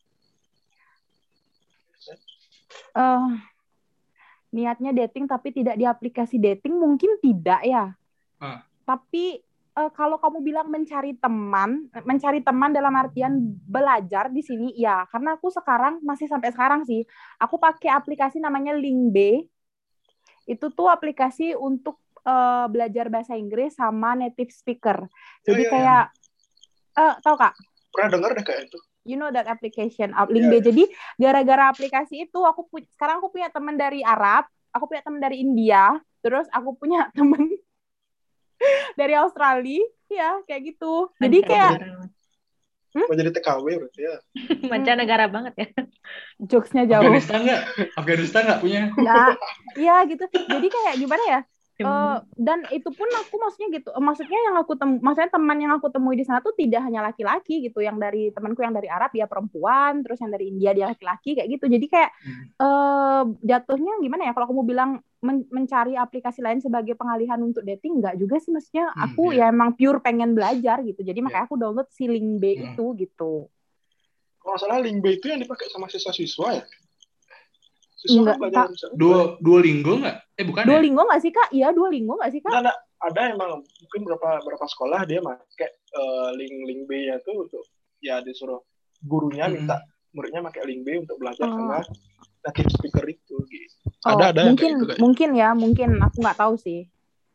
Uh, niatnya dating tapi tidak di aplikasi dating mungkin tidak ya. Uh. Tapi uh, kalau kamu bilang mencari teman, mencari teman dalam artian belajar di sini, ya. Karena aku sekarang, masih sampai sekarang sih, aku pakai aplikasi namanya Linkbe. Itu tuh aplikasi untuk uh, belajar bahasa Inggris sama native speaker. Jadi oh, iya, kayak, iya. Uh, tahu Kak? Pernah dengar deh kayak itu. You know that application, Linkbe. Yeah. Jadi gara-gara aplikasi itu, aku pu- sekarang aku punya teman dari Arab, aku punya teman dari India, terus aku punya teman dari Australia, ya kayak gitu. Jadi kayak hmm? Mau jadi T K W berarti ya. Mancanegara banget ya. Jokesnya jauh. Afghanistan nggak? Afghanistan nggak punya? Ya, iya gitu. Jadi kayak gimana ya? Uh, dan itu pun aku maksudnya gitu, maksudnya yang aku temu, maksudnya teman yang aku temui di sana tuh tidak hanya laki-laki gitu, yang dari temanku yang dari Arab dia perempuan, terus yang dari India dia laki-laki kayak gitu. Jadi kayak hmm. uh, jatuhnya gimana ya? Kalau kamu bilang men- mencari aplikasi lain sebagai pengalihan untuk dating, enggak juga sih, maksudnya aku hmm, yeah. ya emang pure pengen belajar gitu. Jadi yeah. makanya aku download si Link B hmm. itu gitu. Kalau salah Link B itu yang dipakai sama siswa-siswa ya? Siswa enggak, kan Duo, Duolingo nggak? Eh bukan Duolingo ya? nggak sih kak? Iya Duolingo nggak sih kak? Nggak, ada emang mungkin berapa berapa sekolah dia pakai uh, link link B nya tuh untuk ya disuruh gurunya hmm. minta muridnya pakai link B untuk belajar oh. sama native speaker itu. Gitu. Oh, ada ada mungkin yang kayak gitu, mungkin ya mungkin aku nggak tahu sih.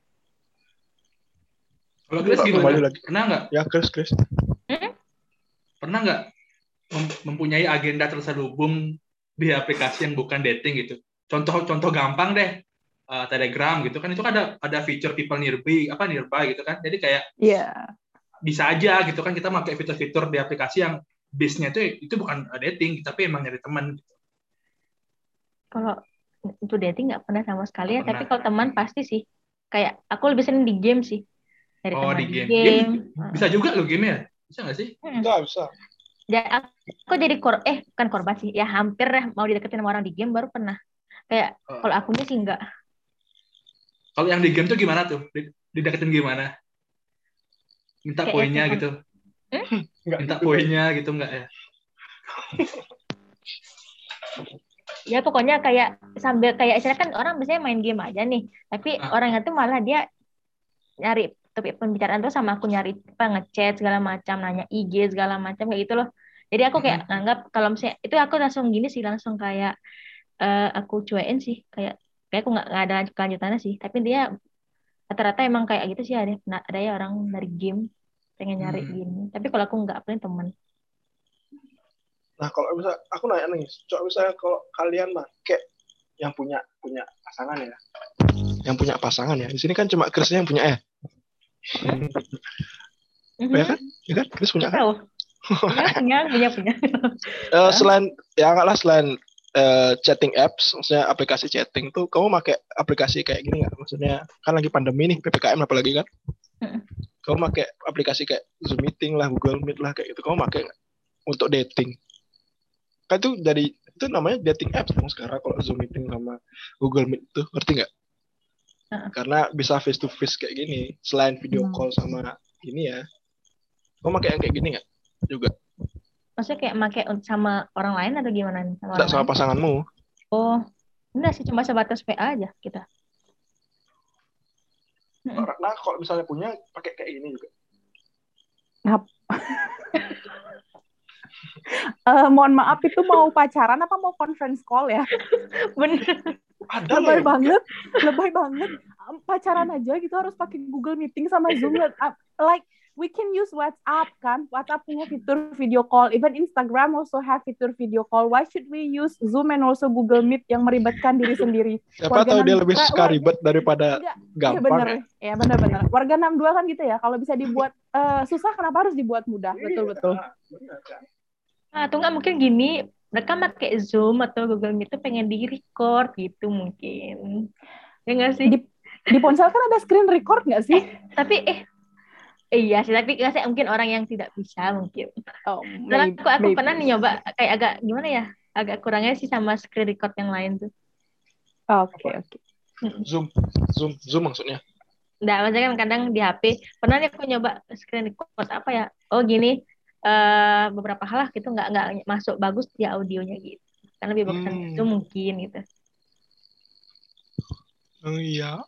Kalau Chris gimana? Lagi. Pernah nggak? Ya Chris Chris. Hmm? Pernah nggak mem- mempunyai agenda terselubung di aplikasi yang bukan dating gitu? Contoh-contoh gampang deh, uh, Telegram gitu kan, itu kan ada ada fitur people nearby, apa nearby gitu kan, jadi kayak yeah. bisa aja gitu kan kita pakai fitur-fitur di aplikasi yang base-nya itu itu bukan dating, tapi emang nyari teman. Gitu. Kalau untuk dating nggak pernah sama sekali ya, tapi kalau teman pasti sih. Kayak aku lebih sering di game sih. Dari oh teman di game, game. game bisa juga lo game ya, bisa nggak sih? Hmm. Nggak bisa. Ya, aku jadi kor eh kan korban sih ya, hampir ya mau dideketin sama orang di game baru pernah kayak oh. Kalau akunnya sih enggak. Kalau yang di game tuh gimana tuh dideketin gimana, minta kayak poinnya ya, gitu hmm? minta gitu. Poinnya gitu enggak ya? Ya pokoknya kayak sambil kayak istilah kan orang biasanya main game aja nih, tapi ah. orang itu malah dia nyari tapi pembicaraan tuh sama aku, nyari apa ngechat segala macam, nanya I G segala macam kayak gitu loh. Jadi aku kayak mm-hmm. nganggap kalau misalnya itu aku langsung gini sih, langsung kayak uh, aku cuekin sih, kayak kayak aku nggak nggak ada kelanjutannya sih. Tapi dia rata-rata emang kayak gitu sih, ada nah, ada ya orang dari game pengen nyari hmm. gini. Tapi kalau aku nggak, paling teman. Nah kalau bisa aku nanya nih, coba misalnya kalau kalian mah kayak yang punya punya pasangan ya, yang punya pasangan ya. Di sini kan cuma Krisnya yang punya ya. Hmm. Mm-hmm. Ya kan? Ya kan? Chris punya kan? punya, punya, punya. uh, selain, ya enggak lah, selain uh, chatting apps, maksudnya aplikasi chatting tuh, kamu pakai aplikasi kayak gini nggak? Maksudnya kan lagi pandemi nih, P P K M apalagi kan? Mm-hmm. Kamu pakai aplikasi kayak Zoom Meeting lah, Google Meet lah, kayak gitu. Kamu pakai nggak? Untuk dating? Kan itu dari, itu namanya dating apps dong sekarang kalau Zoom Meeting sama Google Meet tuh, ngerti nggak? Uh-huh. Karena bisa face to face kayak gini, selain video hmm. call sama ini ya. Kamu pakai yang kayak gini nggak juga? Maksudnya kayak pakai sama orang lain atau gimana nih? Sama, nggak, sama lain? Pasanganmu? Oh, enggak sih, cuma sebatas V A aja kita. Nah, kalau misalnya punya, pakai kayak gini juga. Ngap. uh, mohon maaf, itu mau pacaran apa mau conference call ya? Bener. Ada lebay banget, lebay banget. Pacaran aja gitu harus pakai Google Meeting sama Zoom. Like we can use WhatsApp kan? WhatsApp punya fitur video call. Even Instagram also have fitur video call. Why should we use Zoom and also Google Meet yang meribetkan diri sendiri? Siapa tahu dia lebih suka ribet daripada enggak, gampang. Iya benar, ya benar-benar. Warga enam dua kan gitu ya. Kalau bisa dibuat uh, susah, kenapa harus dibuat mudah? Betul-betul. Nah, atau nggak mungkin gini, mereka pakai Zoom atau Google Meet tuh pengen di-record gitu mungkin. Ya nggak sih? Di, di ponsel kan ada screen record nggak sih? Eh, tapi eh iya sih, tapi nggak sih, mungkin orang yang tidak bisa mungkin. Oh, Karena aku, aku pernah nih nyoba kayak agak gimana ya, agak kurangnya sih sama screen record yang lain tuh. Oke okay, oke. Okay. Zoom, Zoom, Zoom maksudnya? Nggak, maksudnya kan kadang di H P pernah nih aku nyoba screen record apa ya? Oh gini. Uh, beberapa hal lah gitu nggak nggak masuk bagus di audionya gitu, karena lebih bagus hmm. itu mungkin gitu. Oh iya.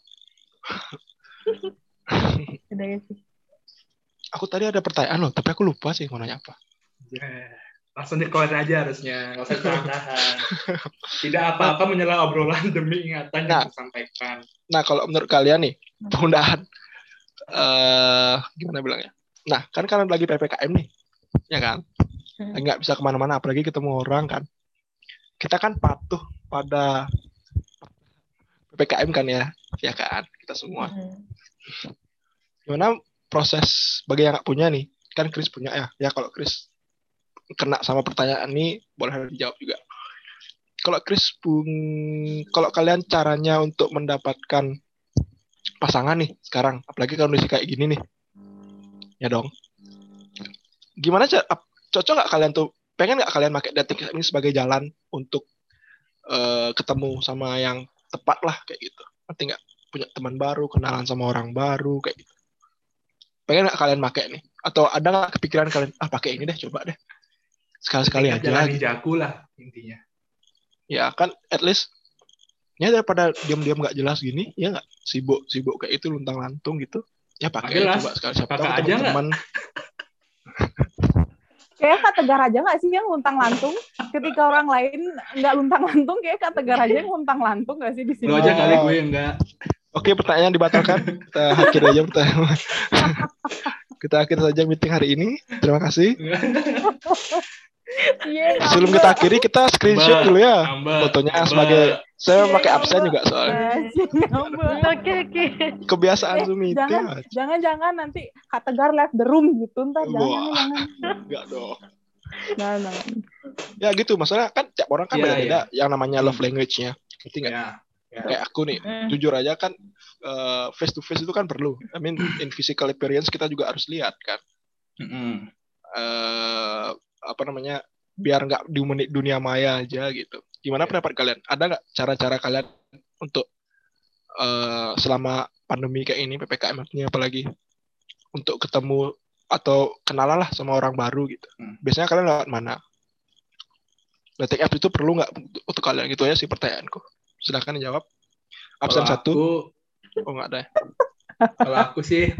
Udah ya sih. Aku tadi ada pertanyaan loh, tapi aku lupa sih mau nanya apa. Yeah. Langsung di-call aja harusnya, nggak usah tahan-tahan. Tidak apa-apa menyela obrolan demi ingatan nah, yang disampaikan. Nah kalau menurut kalian nih, penggunaan uh, gimana bilangnya? Nah kan kalian lagi P P K M nih. Ya kan, hmm. nggak bisa kemana-mana, apalagi ketemu orang kan. Kita kan patuh pada P P K M kan ya, ya kan, kita semua. Hmm. Gimana proses bagi yang nggak punya nih? Kan Chris punya ya, ya kalau Chris kena sama pertanyaan ini boleh dijawab juga. Kalau Chris pun, kalau kalian caranya untuk mendapatkan pasangan nih sekarang, apalagi kondisi kayak gini nih, ya dong. Gimana cara cocok nggak kalian tuh, pengen nggak kalian pakai dating app ini sebagai jalan untuk uh, ketemu sama yang tepat lah kayak gitu, nanti nggak punya teman baru, kenalan sama orang baru kayak gitu. Pengen nggak kalian pakai nih? Atau ada nggak kepikiran kalian, ah pakai ini deh, coba deh sekali-sekali aja jalan gitu. ninjaku lah intinya. Ya kan, at least ya daripada diam-diam nggak jelas gini, ya nggak, sibuk-sibuk kayak itu luntang-lantung gitu, ya pakai jelas. coba sekali, siapa tahu Pakai aja teman-teman. Kayak Kak Tegar aja nggak sih yang luntang-lantung? Ketika orang lain nggak luntang-lantung, kayak Kak Tegar aja yang luntang-lantung nggak sih di sini? Lu aja kali, gue enggak. Oke, pertanyaan dibatalkan. Kita akhiri aja pertanyaan. Kita akhiri saja meeting hari ini. Terima kasih. Yeah, Sebelum kita akhiri, kita screenshot dulu ya Amba, fotonya Amba. sebagai, saya Yeah, pakai absen juga soalnya. Oke oke. Kebiasaan Eh, Zoom meeting. jangan, aja. jangan-jangan nanti Kak Tegar left the room gitu ntar. Jangan, Wah. jangan, Enggak dong. jangan. Jangan. Ya gitu, masalah kan tiap orang kan Ya, beda-beda ya. yang namanya love Hmm. language-nya. Ngerti nggak? Ya, ya. Kayak aku nih, Mm. jujur aja kan, uh, face to face itu kan perlu. I mean, in physical appearance kita juga harus lihat kan. Mm-mm. Uh, apa namanya, biar nggak di dunia maya aja gitu. Gimana pendapat kalian? Ada nggak cara-cara kalian untuk uh, selama pandemi kayak ini, P P K M ini apalagi, untuk ketemu atau kenalan lah sama orang baru gitu? Hmm. Biasanya kalian lewat mana? Dating app itu perlu nggak untuk kalian? Gitu aja sih pertanyaanku. Silahkan jawab. Absen Kalau satu. aku, Oh nggak ada ya? kalau aku sih,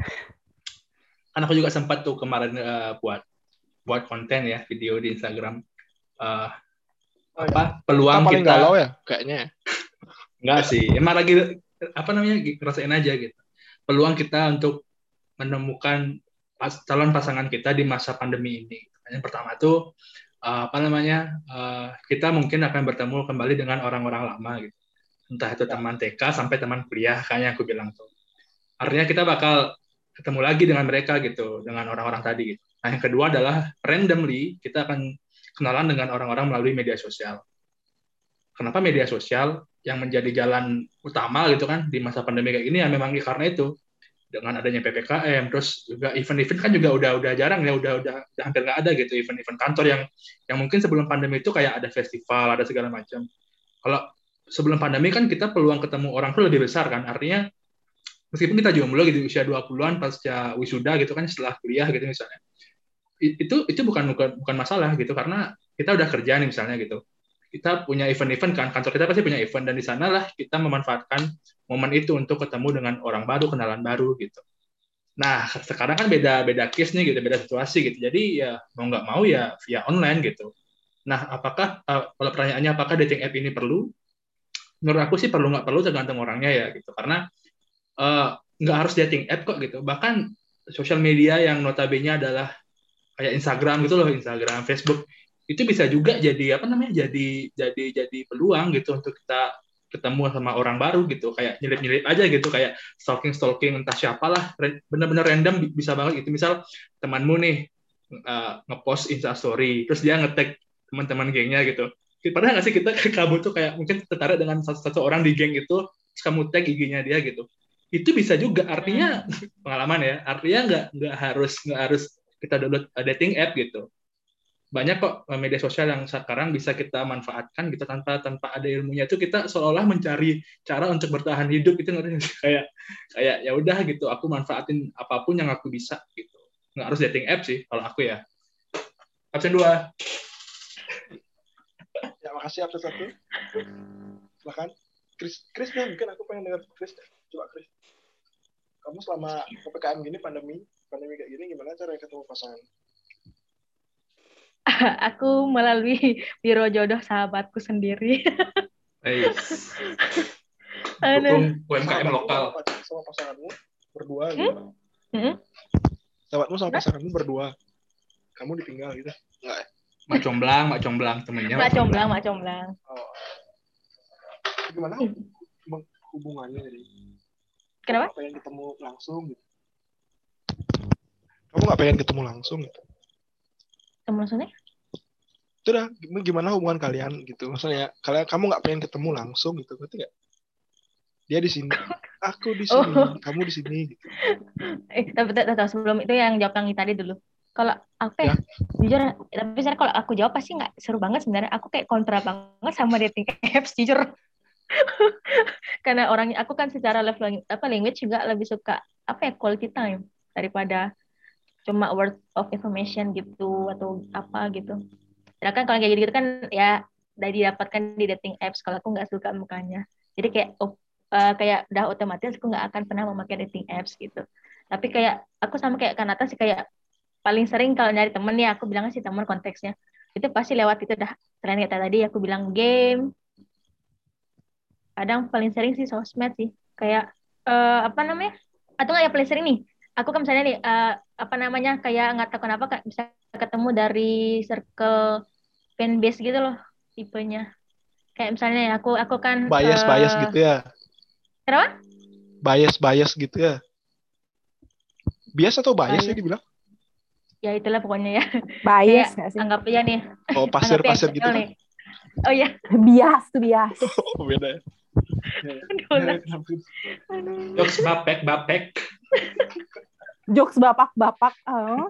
kan aku juga sempat tuh kemarin uh, buat buat konten ya, video di Instagram. Uh, Oh, apa Kita peluang paling kita? galau ya kayaknya. Enggak sih, emang lagi apa namanya ngerasain aja gitu. Peluang kita untuk menemukan pas, calon pasangan kita di masa pandemi ini. Yang pertama tuh uh, apa namanya uh, kita mungkin akan bertemu kembali dengan orang-orang lama gitu. Entah itu teman T K sampai teman kuliah, kayaknya aku bilang tuh. Artinya kita bakal ketemu lagi dengan mereka gitu, dengan orang-orang tadi gitu. Nah, yang kedua adalah randomly kita akan kenalan dengan orang-orang melalui media sosial. Kenapa media sosial yang menjadi jalan utama gitu kan di masa pandemi kayak gini ya, memang karena itu dengan adanya P P K M, terus juga event-event kan juga udah udah jarang ya, udah udah, udah hampir nggak ada gitu event-event kantor yang yang mungkin sebelum pandemi itu kayak ada festival, ada segala macam. Kalau sebelum pandemi kan kita peluang ketemu orang tuh lebih besar kan, artinya meskipun kita jomblo gitu usia dua puluhan pasca wisuda gitu kan setelah kuliah gitu misalnya, itu itu bukan bukan bukan masalah gitu karena kita udah kerja nih misalnya gitu, kita punya event-event kan, kantor kita pasti punya event, dan di sanalah kita memanfaatkan momen itu untuk ketemu dengan orang baru, kenalan baru gitu. Nah sekarang kan beda beda case nih gitu, beda situasi gitu, jadi ya mau nggak mau ya via online gitu. Nah apakah uh, kalau pertanyaannya apakah dating app ini perlu, menurut aku sih perlu nggak perlu tergantung orangnya ya gitu, karena uh, nggak harus dating app kok gitu, bahkan sosial media yang notabene adalah kayak Instagram gitu loh, Instagram, Facebook, itu bisa juga jadi apa namanya, jadi jadi jadi peluang gitu untuk kita ketemu sama orang baru gitu, kayak nyelip-nyelip aja gitu, kayak stalking-stalking entah siapalah, bener-bener random bisa banget gitu. Misal temanmu nih uh, ngepost Insta story, terus dia nge-tag teman-teman gengnya gitu. Padahal nggak sih kita kabut tuh kayak mungkin tertarik dengan satu-satu orang di geng itu, terus kamu tag I G-nya dia gitu. Itu bisa juga, artinya hmm. pengalaman ya, artinya nggak nggak harus nggak harus kita download dating app gitu. Banyak kok media sosial yang sekarang bisa kita manfaatkan gitu tanpa tanpa ada ilmunya, itu kita seolah mencari cara untuk bertahan hidup itu, kayak kayak ya udah gitu, aku manfaatin apapun yang aku bisa gitu. Nggak harus dating app sih kalau aku ya. Absen dua. Ya makasih absen satu. Silakan. Chris, Chris deh, mungkin aku pengen dengar Chris deh. Coba Chris. Kamu selama P P K M gini, pandemi pandemi kayak gini, gimana cara ketemu pasangan? Aku melalui biro jodoh sahabatku sendiri. Hey. Dukung U M K M lokal. Sama, sama pasanganmu berdua gitu. Hmm? Sahabatmu sama pasanganmu berdua. Kamu ditinggal gitu? Enggak ya? Mak comblang, mak comblang temennya. Mak comblang, mak comblang. Oh. Gimana hubungannya jadi? Kenapa? Kamu gak pengen ketemu langsung gitu? Kamu gak pengen ketemu langsung gitu? Ketemu langsungnya? Itu dah, gimana hubungan kalian gitu? Maksudnya kalian, kamu gak pengen ketemu langsung gitu, ngerti gak? Dia di sini, Aku di sini, Oh. kamu di sini. Gitu. Eh, tapi tapi- tapi sebelum itu yang jawab yang tadi dulu. Kalau apa ya? Ya. Jujur, tapi sebenarnya kalau aku jawab pasti nggak seru banget sebenarnya. Aku kayak kontra banget sama dating apps, jujur. Karena orangnya aku kan secara love language, apa language juga lebih suka apa ya quality time daripada cuma word of information gitu atau apa gitu. Sedangkan kalau kayak gitu kan ya udah didapatkan di dating apps. Kalau aku nggak suka mukanya, jadi kayak oh, uh, kayak udah otomatis aku nggak akan pernah memakai dating apps gitu. Tapi kayak aku sama kayak Kanata sih, kayak paling sering kalau nyari temen ya aku bilang sih temen konteksnya itu pasti lewat itu dah. Selain kayak tadi aku bilang game, kadang paling sering sih sosmed sih, kayak uh, apa namanya, atau nggak ya paling sering nih aku kan misalnya nih uh, apa namanya kayak nggak tahu kenapa kayak bisa ketemu dari circle fanbase gitu loh tipenya. Kayak misalnya ya aku aku kan Bias bias uh, gitu ya. kenapa? Bias bias gitu ya. Bias atau bias ya Bias. dibilang? Ya itulah pokoknya ya. Kayak Bias nggak sih? anggap aja nih, Oh, anggap ya pasir-pasir Excel gitu kan? nih. Oh iya, Bias tuh bias. Oh, beda ya. Dolan. Jokes bapek bapek. Jokes bapak-bapak. Oh.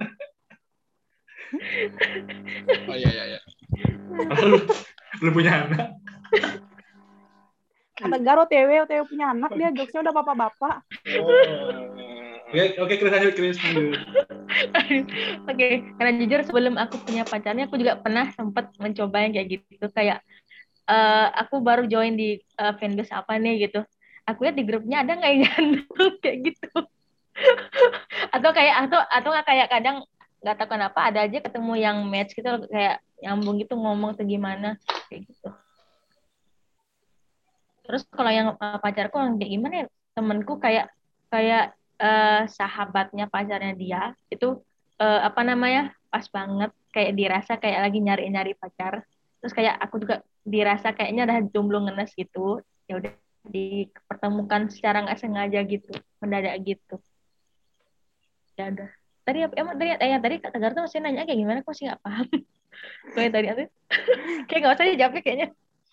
Oh iya iya iya. lu, lu punya anak. Kata Garo O T W, O T W punya anak dia jokesnya udah bapak-bapak. Oke, oke, Chris lanjut, Chris lanjut. Oke, karena jujur sebelum aku punya pacarnya aku juga pernah sempat mencoba yang kayak gitu, kayak uh, aku baru join di uh, fanbase apa nih gitu. Aku lihat di grupnya ada nggak yang ganteng kayak gitu. Atau kayak atau atau nggak kayak kadang nggak tahu kenapa ada aja ketemu yang match gitu kayak nyambung gitu ngomong tuh gimana kayak gitu. Terus kalau yang uh, pacarku yang kayak gimana ya, temenku kayak kayak uh, sahabatnya pacarnya dia itu uh, apa namanya pas banget, kayak dirasa kayak lagi nyari-nyari pacar. Terus kayak aku juga dirasa kayaknya udah jomblo ngenes gitu. Ya udah dipertemukan secara nggak sengaja gitu, mendadak gitu. Ya udah. Tadi apa emang tadi eh, tadi Kak Tegar tuh masih nanya kayak gimana, aku masih nggak paham. Kayak tadi aku kayak nggak usah dijawabnya kayaknya.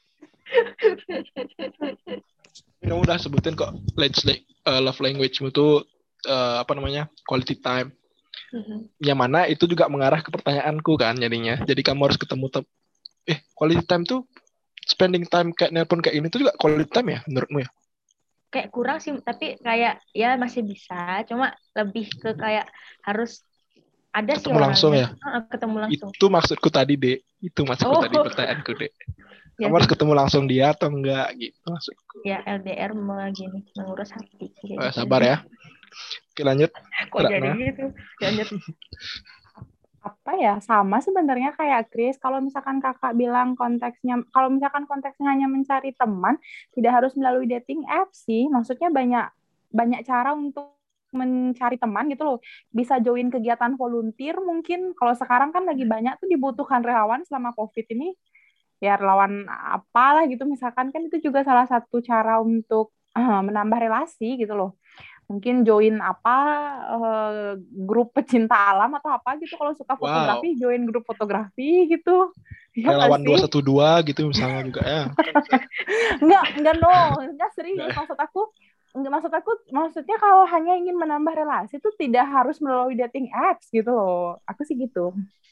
Kamu udah sebutin kok let's like uh, love language-mu tuh uh, apa namanya quality time. Mm-hmm. Yang mana itu juga mengarah ke pertanyaanku kan jadinya. Jadi kamu harus ketemu te- eh quality time tuh spending time kayak nelpon kayak ini tuh juga quality time ya menurutmu ya? Kayak kurang sih, tapi kayak ya masih bisa, cuma lebih ke kayak harus ada sih Ketemu langsung orangnya. ya? Ah, ketemu langsung. Itu maksudku tadi, Dek. Itu maksudku Oh. tadi pertanyaanku, Dek. Ya Kamu harus sih. ketemu langsung dia atau enggak gitu maksudku. Ya L D R mah gini, mengurus hati kayak Oh, gitu. sabar ya. Oke, lanjut. Kok jadi gitu? Lanjut. Apa ya, sama sebenarnya kayak Chris. Kalau misalkan kakak bilang konteksnya, kalau misalkan konteksnya hanya mencari teman, tidak harus melalui dating app sih. Maksudnya banyak banyak cara untuk mencari teman gitu loh. Bisa join kegiatan volunteer mungkin. Kalau sekarang kan lagi banyak tuh dibutuhkan relawan selama COVID ini. Ya relawan apalah gitu misalkan, kan itu juga salah satu cara untuk uh, menambah relasi gitu loh. Mungkin join apa uh, grup pecinta alam atau apa gitu, kalau suka fotografi Wow. join grup fotografi gitu. Ya Relawan sih? dua satu dua gitu misalnya juga ya. Enggak, enggak no, enggak serius. Maksud aku enggak, maksud aku maksudnya kalau hanya ingin menambah relasi itu tidak harus melalui dating apps gitu loh. Aku sih gitu.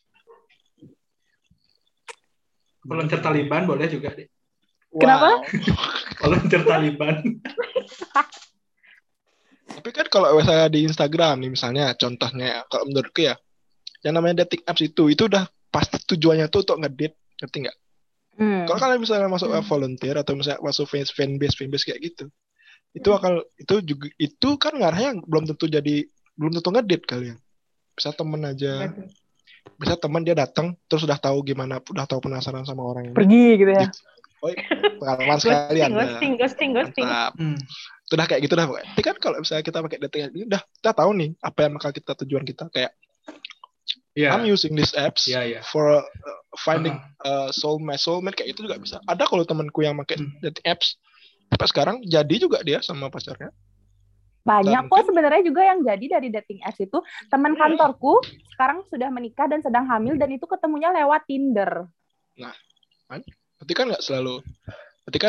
Volunteer Taliban boleh juga deh. Kenapa? Wow. Volunteer Taliban. Tapi kan kalau misalnya di Instagram nih misalnya contohnya kalau menurutku ya yang namanya dating apps itu itu udah pasti tujuannya tuh untuk ngedate, ngerti nggak? Hmm. Kalau kalian misalnya masuk Hmm. volunteer atau misalnya masuk fan fanbase fanbase kayak gitu, itu akan itu juga itu kan ngarahnya belum tentu jadi belum tentu ngedate kalian. Bisa temen aja, Berarti. bisa temen dia datang terus udah tahu gimana, udah tahu penasaran sama orang ini. Pergi gitu ya. Oh, pengalaman sekalian. Ghosting, ghosting, ghosting. Mantap. Hmm. Itu udah kayak gitu dah pokoknya. Tapi kan kalau misalnya kita pakai dating app ini udah kita tahu nih apa yang bakal kita tujuan kita kayak Yeah. I'm using these apps Yeah, yeah. for uh, finding uh, soulmate soulmate kayak itu juga bisa. Ada kalau temanku yang pakai Hmm. dating apps sampai sekarang jadi juga dia sama pacarnya. Banyak Dan kok mungkin- sebenarnya juga yang jadi dari dating apps itu. Teman kantorku sekarang sudah menikah dan sedang hamil dan itu ketemunya lewat Tinder. Berarti kan nggak selalu. Berarti kan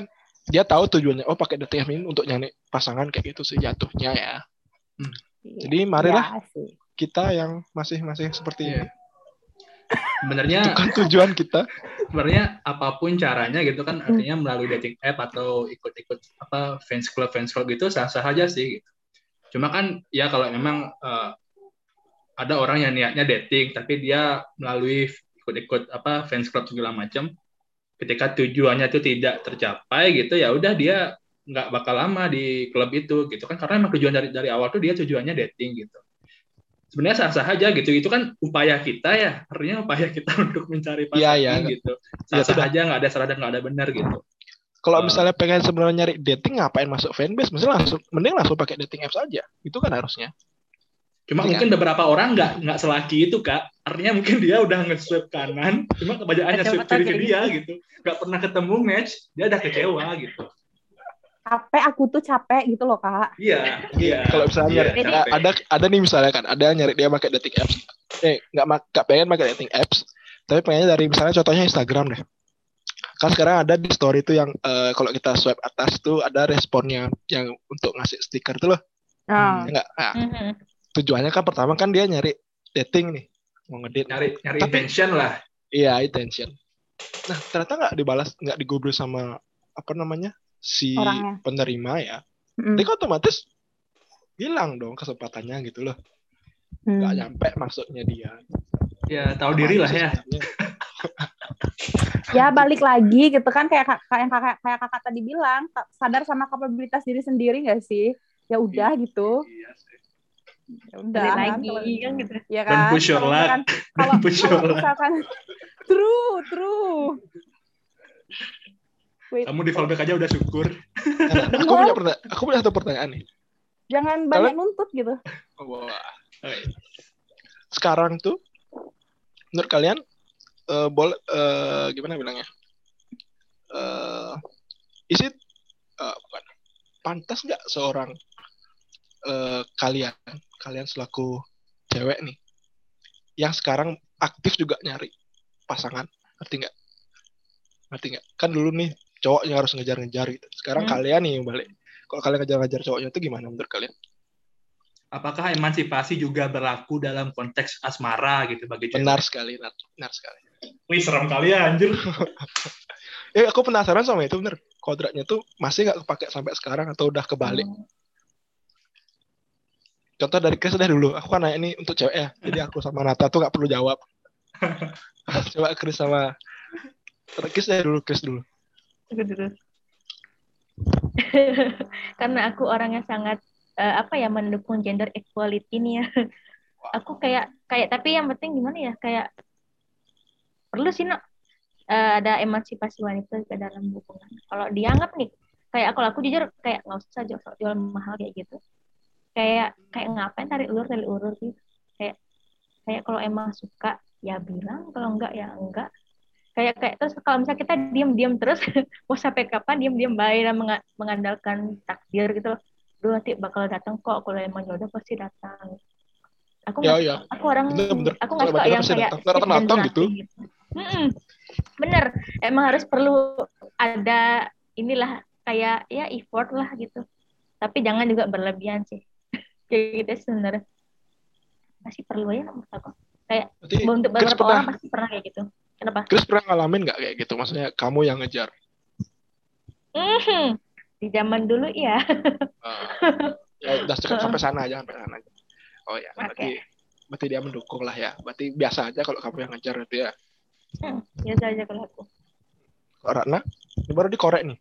dia tahu tujuannya, oh pakai dating app ini untuk nyari pasangan kayak gitu sih jatuhnya ya. Hmm. Jadi marilah Ya sih. kita yang masih masih seperti Iya. ini. Sebenarnya Itu kan tujuan kita. sebenarnya apapun caranya gitu kan, artinya melalui dating app atau ikut-ikut apa fans club fans club gitu sah-sah aja sih gitu. Cuma kan ya kalau memang uh, ada orang yang niatnya dating tapi dia melalui ikut-ikut apa fans club segala macam, ketika tujuannya itu tidak tercapai gitu, ya udah dia nggak bakal lama di klub itu gitu kan, karena emang tujuan dari dari awal tuh dia tujuannya dating gitu. Sebenarnya sah-sah aja gitu, itu kan upaya kita ya, artinya upaya kita untuk mencari Iya, pasangan iya. gitu, Iya, sah-sah sudah. aja, nggak ada salah dan nggak ada benar gitu. Kalau Uh, misalnya pengen sebenarnya nyari dating, ngapain masuk fanbase? Misalnya langsung, mending langsung pakai dating apps aja. Itu kan harusnya. Cuma Iya mungkin kan? beberapa orang nggak nggak selaki itu kak, artinya mungkin dia udah nge-swipe kanan, cuma kebanyakannya Siapa swipe tahu kiri ke kayak dia gitu, nggak pernah ketemu match, dia udah kecewa gitu. Capek, aku tuh capek gitu loh Kak. Iya, Jadi iya, kalau misalnya iya, nyari, capek. ada ada nih misalnya kan, ada yang nyari dia pakai dating apps. Eh, nggak mak- nggak pengen pakai dating apps, tapi pengennya dari misalnya contohnya Instagram deh. Kan sekarang ada di story itu yang eh, kalau kita swipe atas tuh ada responnya yang untuk ngasih stiker tuh loh. Nah, Ya nggak? Nah, Mhm. tujuannya kan pertama kan dia nyari dating nih, mau ngedate. Nyari nyari Tapi intention lah. iya, attention. Nah, ternyata nggak dibalas, nggak digubris sama apa namanya si orangnya. penerima ya. Mm. Dia kan otomatis hilang dong kesempatannya gitu loh. Nggak Hmm. nyampe maksudnya dia. Ya tahu Sama diri aja lah sih ya. sebenarnya. Ya balik lagi gitu kan, kayak kak- kayak yang kakak kayak kakak tadi bilang, ta- sadar sama kapabilitas diri sendiri nggak sih? Ya udah gitu. Iya sih. Ya udah Balik kan. lagi Kalau- kan gitu. Ya Dan kan. push your Kalau luck. misalkan kalau Dan push your kalau luck. misalkan true true. Wait, Kamu di fallback aja udah syukur. Nah, aku punya pertanyaan, aku punya satu pertanyaan nih. jangan Kalau- banyak nuntut gitu. Wah. Sekarang tuh menurut kalian eh boleh eh, gimana bilangnya? Eh is it eh, bukan, pantas nggak seorang eh, kalian kalian selaku cewek nih yang sekarang aktif juga nyari pasangan, ngerti nggak? Ngerti nggak? Kan dulu nih cowoknya harus ngejar-ngejar gitu. Sekarang Hmm. kalian nih yang balik. Kalau kalian ngejar-ngejar cowoknya itu gimana menurut kalian? Apakah emansipasi juga berlaku dalam konteks asmara gitu bagi cewek? Benar sekali, benar, benar sekali. Wih, serem kali ya, anjir. Eh, aku penasaran sama itu, bener. Kodratnya tuh masih nggak kepake sampai sekarang atau udah kebalik? Hmm. Contoh dari Chris deh dulu. Aku kan nanya ini untuk cewek ya. Jadi aku sama Nata tuh nggak perlu jawab. Coba Chris sama Chris deh dulu, Chris dulu. Gitu. Karena aku orangnya sangat eh, apa ya, mendukung gender equality nih ya. Aku kayak kayak tapi yang penting gimana ya, kayak perlu sih no eh, ada emansipasi wanita ke dalam hubungan. Kalau dianggap nih kayak kalau aku jujur kayak nggak usah jual, jual mahal kayak gitu. Kayak kayak ngapain tarik ulur tarik ulur gitu. Kayak kayak kalau emang suka ya bilang, kalau enggak ya enggak. Kayak kayak terus kalau misalnya kita diam-diam terus mau sampai kapan diam-diam baik dan menga- mengandalkan takdir gitu loh. Duh, nanti bakal datang kok, kalau emang jodoh pasti datang. Aku Ya, nggak ya. aku orang Bener-bener. aku nggak Kalau suka jodoh yang pasti kayak datang. Nggak datang-datang skip dan gitu. gitu. Mm-mm. Bener, emang harus perlu ada inilah kayak ya effort lah gitu. Tapi jangan juga berlebihan sih. Kayak gitu sebenarnya masih perlu ya menurut aku. Kayak Berarti untuk Chris beberapa pernah, orang pasti pernah kayak gitu. Kenapa? Chris pernah ngalamin nggak kayak gitu? Maksudnya kamu yang ngejar. Mhm. Di zaman dulu ya. Uh, ya udah cukup sampai sana aja, sampai sana aja. Oh ya, berarti berarti dia mendukung lah ya. Berarti biasa aja kalau kamu yang ngejar itu ya. Hmm, biasa aja kalau aku. Kok Ratna? Ini baru dikorek nih.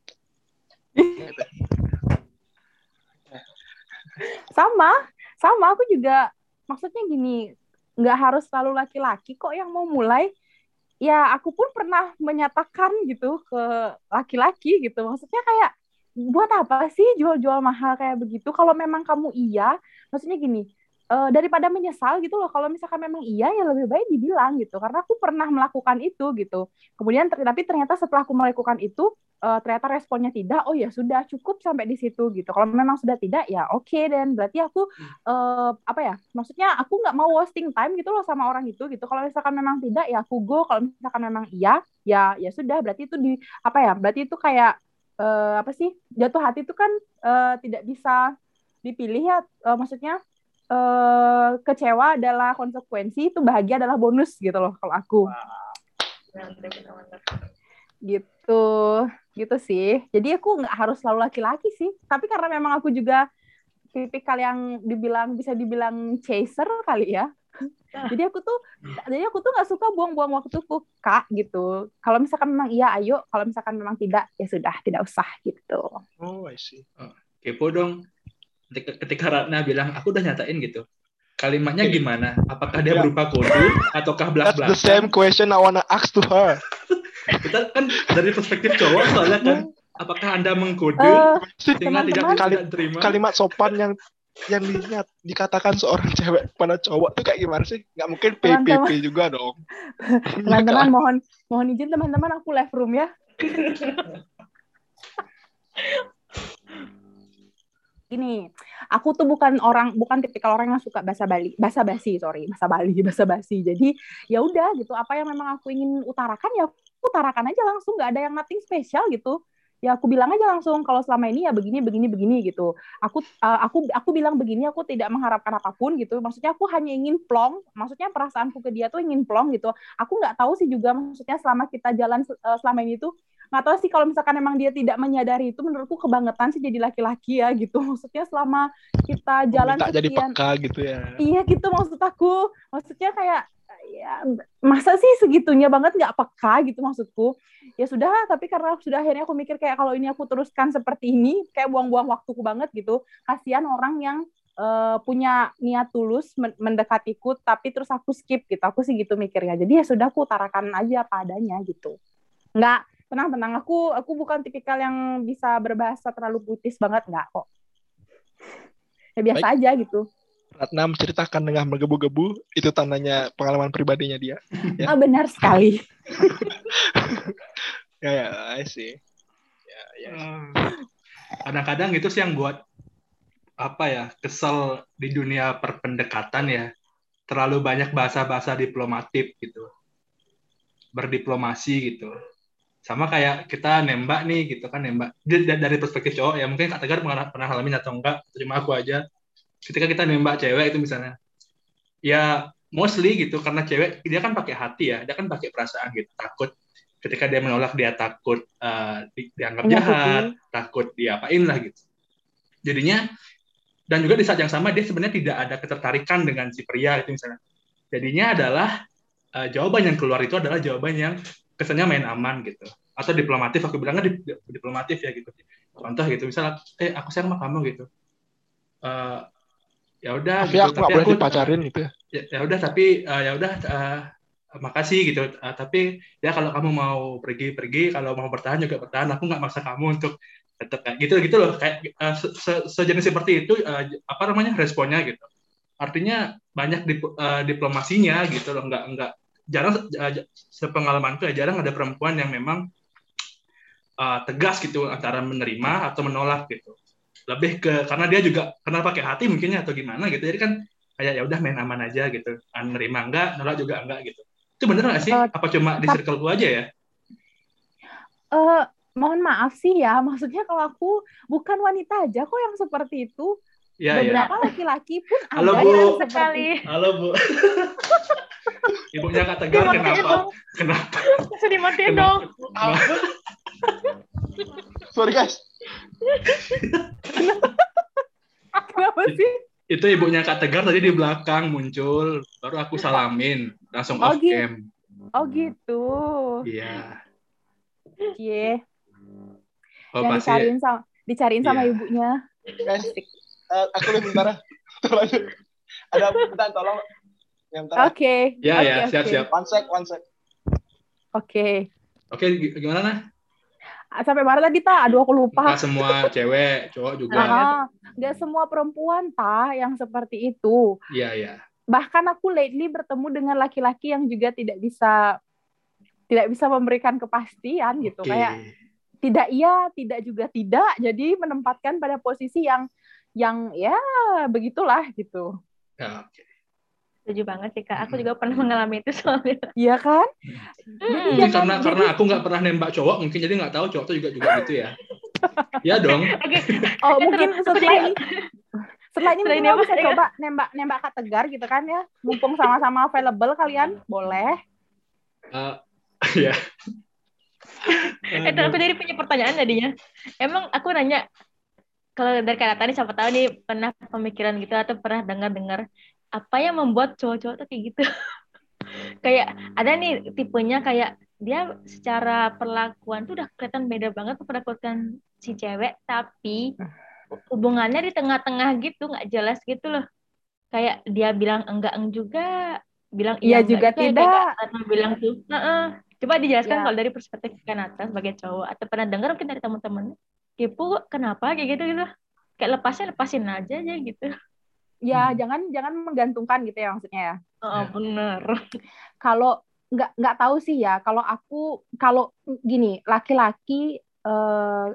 Sama, sama aku juga maksudnya gini, nggak harus selalu laki-laki kok yang mau mulai. Ya aku pun pernah menyatakan gitu ke laki-laki gitu. Maksudnya kayak buat apa sih jual-jual mahal kayak begitu? Kalau memang kamu iya, maksudnya gini, eh, daripada menyesal gitu loh. Kalau misalkan memang iya ya lebih baik dibilang gitu. Karena aku pernah melakukan itu gitu. Kemudian ter- tapi ternyata setelah aku melakukan itu uh, ternyata responnya tidak, oh ya sudah cukup sampai di situ gitu. Kalau memang sudah tidak ya oke okay, dan berarti aku uh, apa ya, maksudnya aku nggak mau wasting time gitu loh sama orang itu gitu. Kalau misalkan memang tidak ya aku go, kalau misalkan memang iya ya ya sudah, berarti itu di apa ya, berarti itu kayak uh, apa sih jatuh hati itu kan uh, tidak bisa dipilih ya, uh, maksudnya uh, kecewa adalah konsekuensi, itu bahagia adalah bonus gitu loh kalau aku. Gitu, gitu sih. Jadi aku nggak harus selalu laki-laki sih. Tapi karena memang aku juga tipikal yang dibilang bisa dibilang chaser kali ya. Jadi aku tuh, jadi aku tuh nggak suka buang-buang waktuku Kak gitu. Kalau misalkan memang iya, ayo. Kalau misalkan memang tidak, ya sudah, tidak usah gitu. Oh, I see. Oh, kepo dong. Ketika, ketika Ratna bilang, aku udah nyatain gitu. Kalimatnya gimana? Apakah dia Yeah. berupa kode ataukah That's belak-belakan? the same question I wanna ask to her. Kita kan dari perspektif cowok soalnya kan, apakah Anda mengkode Uh, sehingga tidak teman-teman, tidak terima? Kalimat sopan yang yang diingat dikatakan seorang cewek pada cowok tuh kayak gimana sih? Nggak mungkin P P P Teman-teman. juga dong. teman-teman mohon mohon izin teman-teman, aku left room ya. Gini, aku tuh bukan orang, bukan tipikal orang yang suka basa bali, basa basi, sorry, basa bali, basa basi. Jadi ya udah gitu, apa yang memang aku ingin utarakan ya aku utarakan aja langsung, nggak ada yang nothing spesial gitu. Ya aku bilang aja langsung kalau selama ini ya begini begini begini gitu. Aku uh, aku aku bilang begini, aku tidak mengharapkan apapun gitu. Maksudnya aku hanya ingin plong, maksudnya perasaanku ke dia tuh ingin plong gitu. Aku nggak tahu sih juga, maksudnya selama kita jalan uh, selama ini tuh nggak tahu sih kalau misalkan emang dia tidak menyadari itu, menurutku kebangetan sih jadi laki-laki ya gitu. Maksudnya selama kita jalan minta sekian, jadi peka gitu ya. Iya gitu maksud aku. Maksudnya kayak ya masa sih segitunya banget nggak peka gitu maksudku. Ya sudah, tapi karena sudah akhirnya aku mikir kayak kalau ini aku teruskan seperti ini kayak buang-buang waktuku banget gitu. Kasihan orang yang uh, punya niat tulus mendekatiku tapi terus aku skip gitu. Aku sih gitu mikirnya. Jadi ya sudah, aku utarakan aja apa adanya gitu. Nggak, tenang-tenang, aku aku bukan tipikal yang bisa berbahasa terlalu puitis banget, nggak kok. Ya biasa Baik. aja gitu. Ratna menceritakan dengan menggebu-gebu, itu tandanya pengalaman pribadinya dia. Ya. Ah, benar sekali. Ya, ya, I see. Ya, ya. Kadang-kadang itu sih yang buat apa ya, kesel di dunia perpendekatan ya. Terlalu banyak bahasa-bahasa diplomatik gitu. Berdiplomasi gitu. Sama kayak kita nembak nih gitu kan, nembak. Dari perspektif cowok ya, mungkin Kak Tegar pernah, pernah ngalamin atau enggak, cuma aku aja. Ketika kita nembak cewek itu misalnya, ya mostly gitu, karena cewek dia kan pakai hati ya, dia kan pakai perasaan gitu, takut ketika dia menolak, dia takut uh, di, dianggap jahat, takut diapain lah gitu. Jadinya, dan juga di saat yang sama dia sebenarnya tidak ada ketertarikan dengan si pria itu misalnya. Jadinya adalah uh, jawaban yang keluar itu adalah jawaban yang kesannya main aman gitu, atau diplomatif. Aku bilangnya dip, diplomatif ya gitu. Contoh gitu, misalnya, eh aku sayang sama kamu gitu. Uh, ya udah gitu, aku tapi boleh aku dipacarin uh, gitu ya, ya udah tapi uh, ya udah uh, makasih gitu, uh, tapi ya kalau kamu mau pergi pergi, kalau mau bertahan juga bertahan, aku nggak maksa kamu untuk tetap kayak gitu gitu loh, kayak uh, se -se sejenis seperti itu, uh, apa namanya responnya gitu, artinya banyak dip uh, diplomasinya gitu loh, nggak nggak jarang, uh, sepengalamanku ya jarang ada perempuan yang memang uh, tegas gitu antara menerima atau menolak gitu. Lebih ke karena dia juga kenal pakai hati mungkinnya atau gimana gitu, jadi kan kayak ya udah main aman aja gitu, nerima enggak, nolak juga enggak gitu. Itu bener nggak sih? Uh, apa cuma di circle gua aja ya? Uh, mohon maaf sih ya, maksudnya kalau aku bukan wanita aja kok yang seperti itu. Ya, beberapa laki-laki ya. Pun halo, ada Bu. yang seperti. Halo Bu. Ibunya Kak Tegar kenapa? Kenapa? Bisa dimatiin dong. Sorry guys. Kenapa sih? Itu ibunya Kak Tegar tadi di belakang muncul, baru aku salamin, langsung oh, off cam. Oh gitu. Iya. Iya. Oh, yang pasti... dicariin sama dicariin yeah. sama ibunya. Guys, uh, aku lebih bentar. Ada bentar, tolong. Oke. Ya ya, siap-siap. One sec, one sec. Oke. Oke, gimana nah? Sampai mana tadi ta? Aduh aku lupa. Nggak semua cewek, cowok juga. Nah, nggak semua perempuan ta yang seperti itu. Iya iya. Bahkan aku lately bertemu dengan laki-laki yang juga tidak bisa tidak bisa memberikan kepastian gitu, okay. Kayak tidak iya, tidak juga tidak. Jadi menempatkan pada posisi yang yang ya begitulah gitu. Ya, oke. Okay. Setuju banget sih Kak, aku juga pernah mengalami itu soalnya. Iya kan? Hmm. Jadi jangan, karena jadi... karena aku nggak pernah nembak cowok, mungkin jadi nggak tahu cowok tuh juga juga gitu ya. Ya dong. Oke. Oh, Eh, mungkin terus, aku setelah jadi- ini setelah ini Setelah mungkin ini kamu apa? bisa Ya. coba nembak nembak Kak Tegar gitu kan ya. Mumpung sama-sama available kalian, boleh. Eh, ya. Eh, terus aku jadi punya pertanyaan tadinya. Emang aku nanya, kalau dari Kak Nata nih, siapa tahu nih pernah pemikiran gitu atau pernah dengar-dengar apa yang membuat cowok-cowok tuh kayak gitu. Kayak ada nih tipenya kayak dia secara perlakuan tuh udah kelihatan beda banget memperlakukan si cewek, tapi hubungannya di tengah-tengah gitu, nggak jelas gitu loh. Kayak dia bilang enggak eng juga, bilang Iya iya enggak juga juga, ya kayak tidak. Kak Nata bilang tuh. Heeh. Coba dijelaskan Ya. kalau dari perspektif Kak Nata sebagai cowok atau pernah dengar mungkin dari teman-teman. Kepo kenapa kayak gitu gitu. Kayak lepasnya lepasin aja aja gitu. Ya, Hmm. jangan jangan menggantungkan gitu ya maksudnya ya. Oh, Ya. bener. Kalau nggak nggak tahu sih ya, kalau aku kalau gini, laki-laki eh,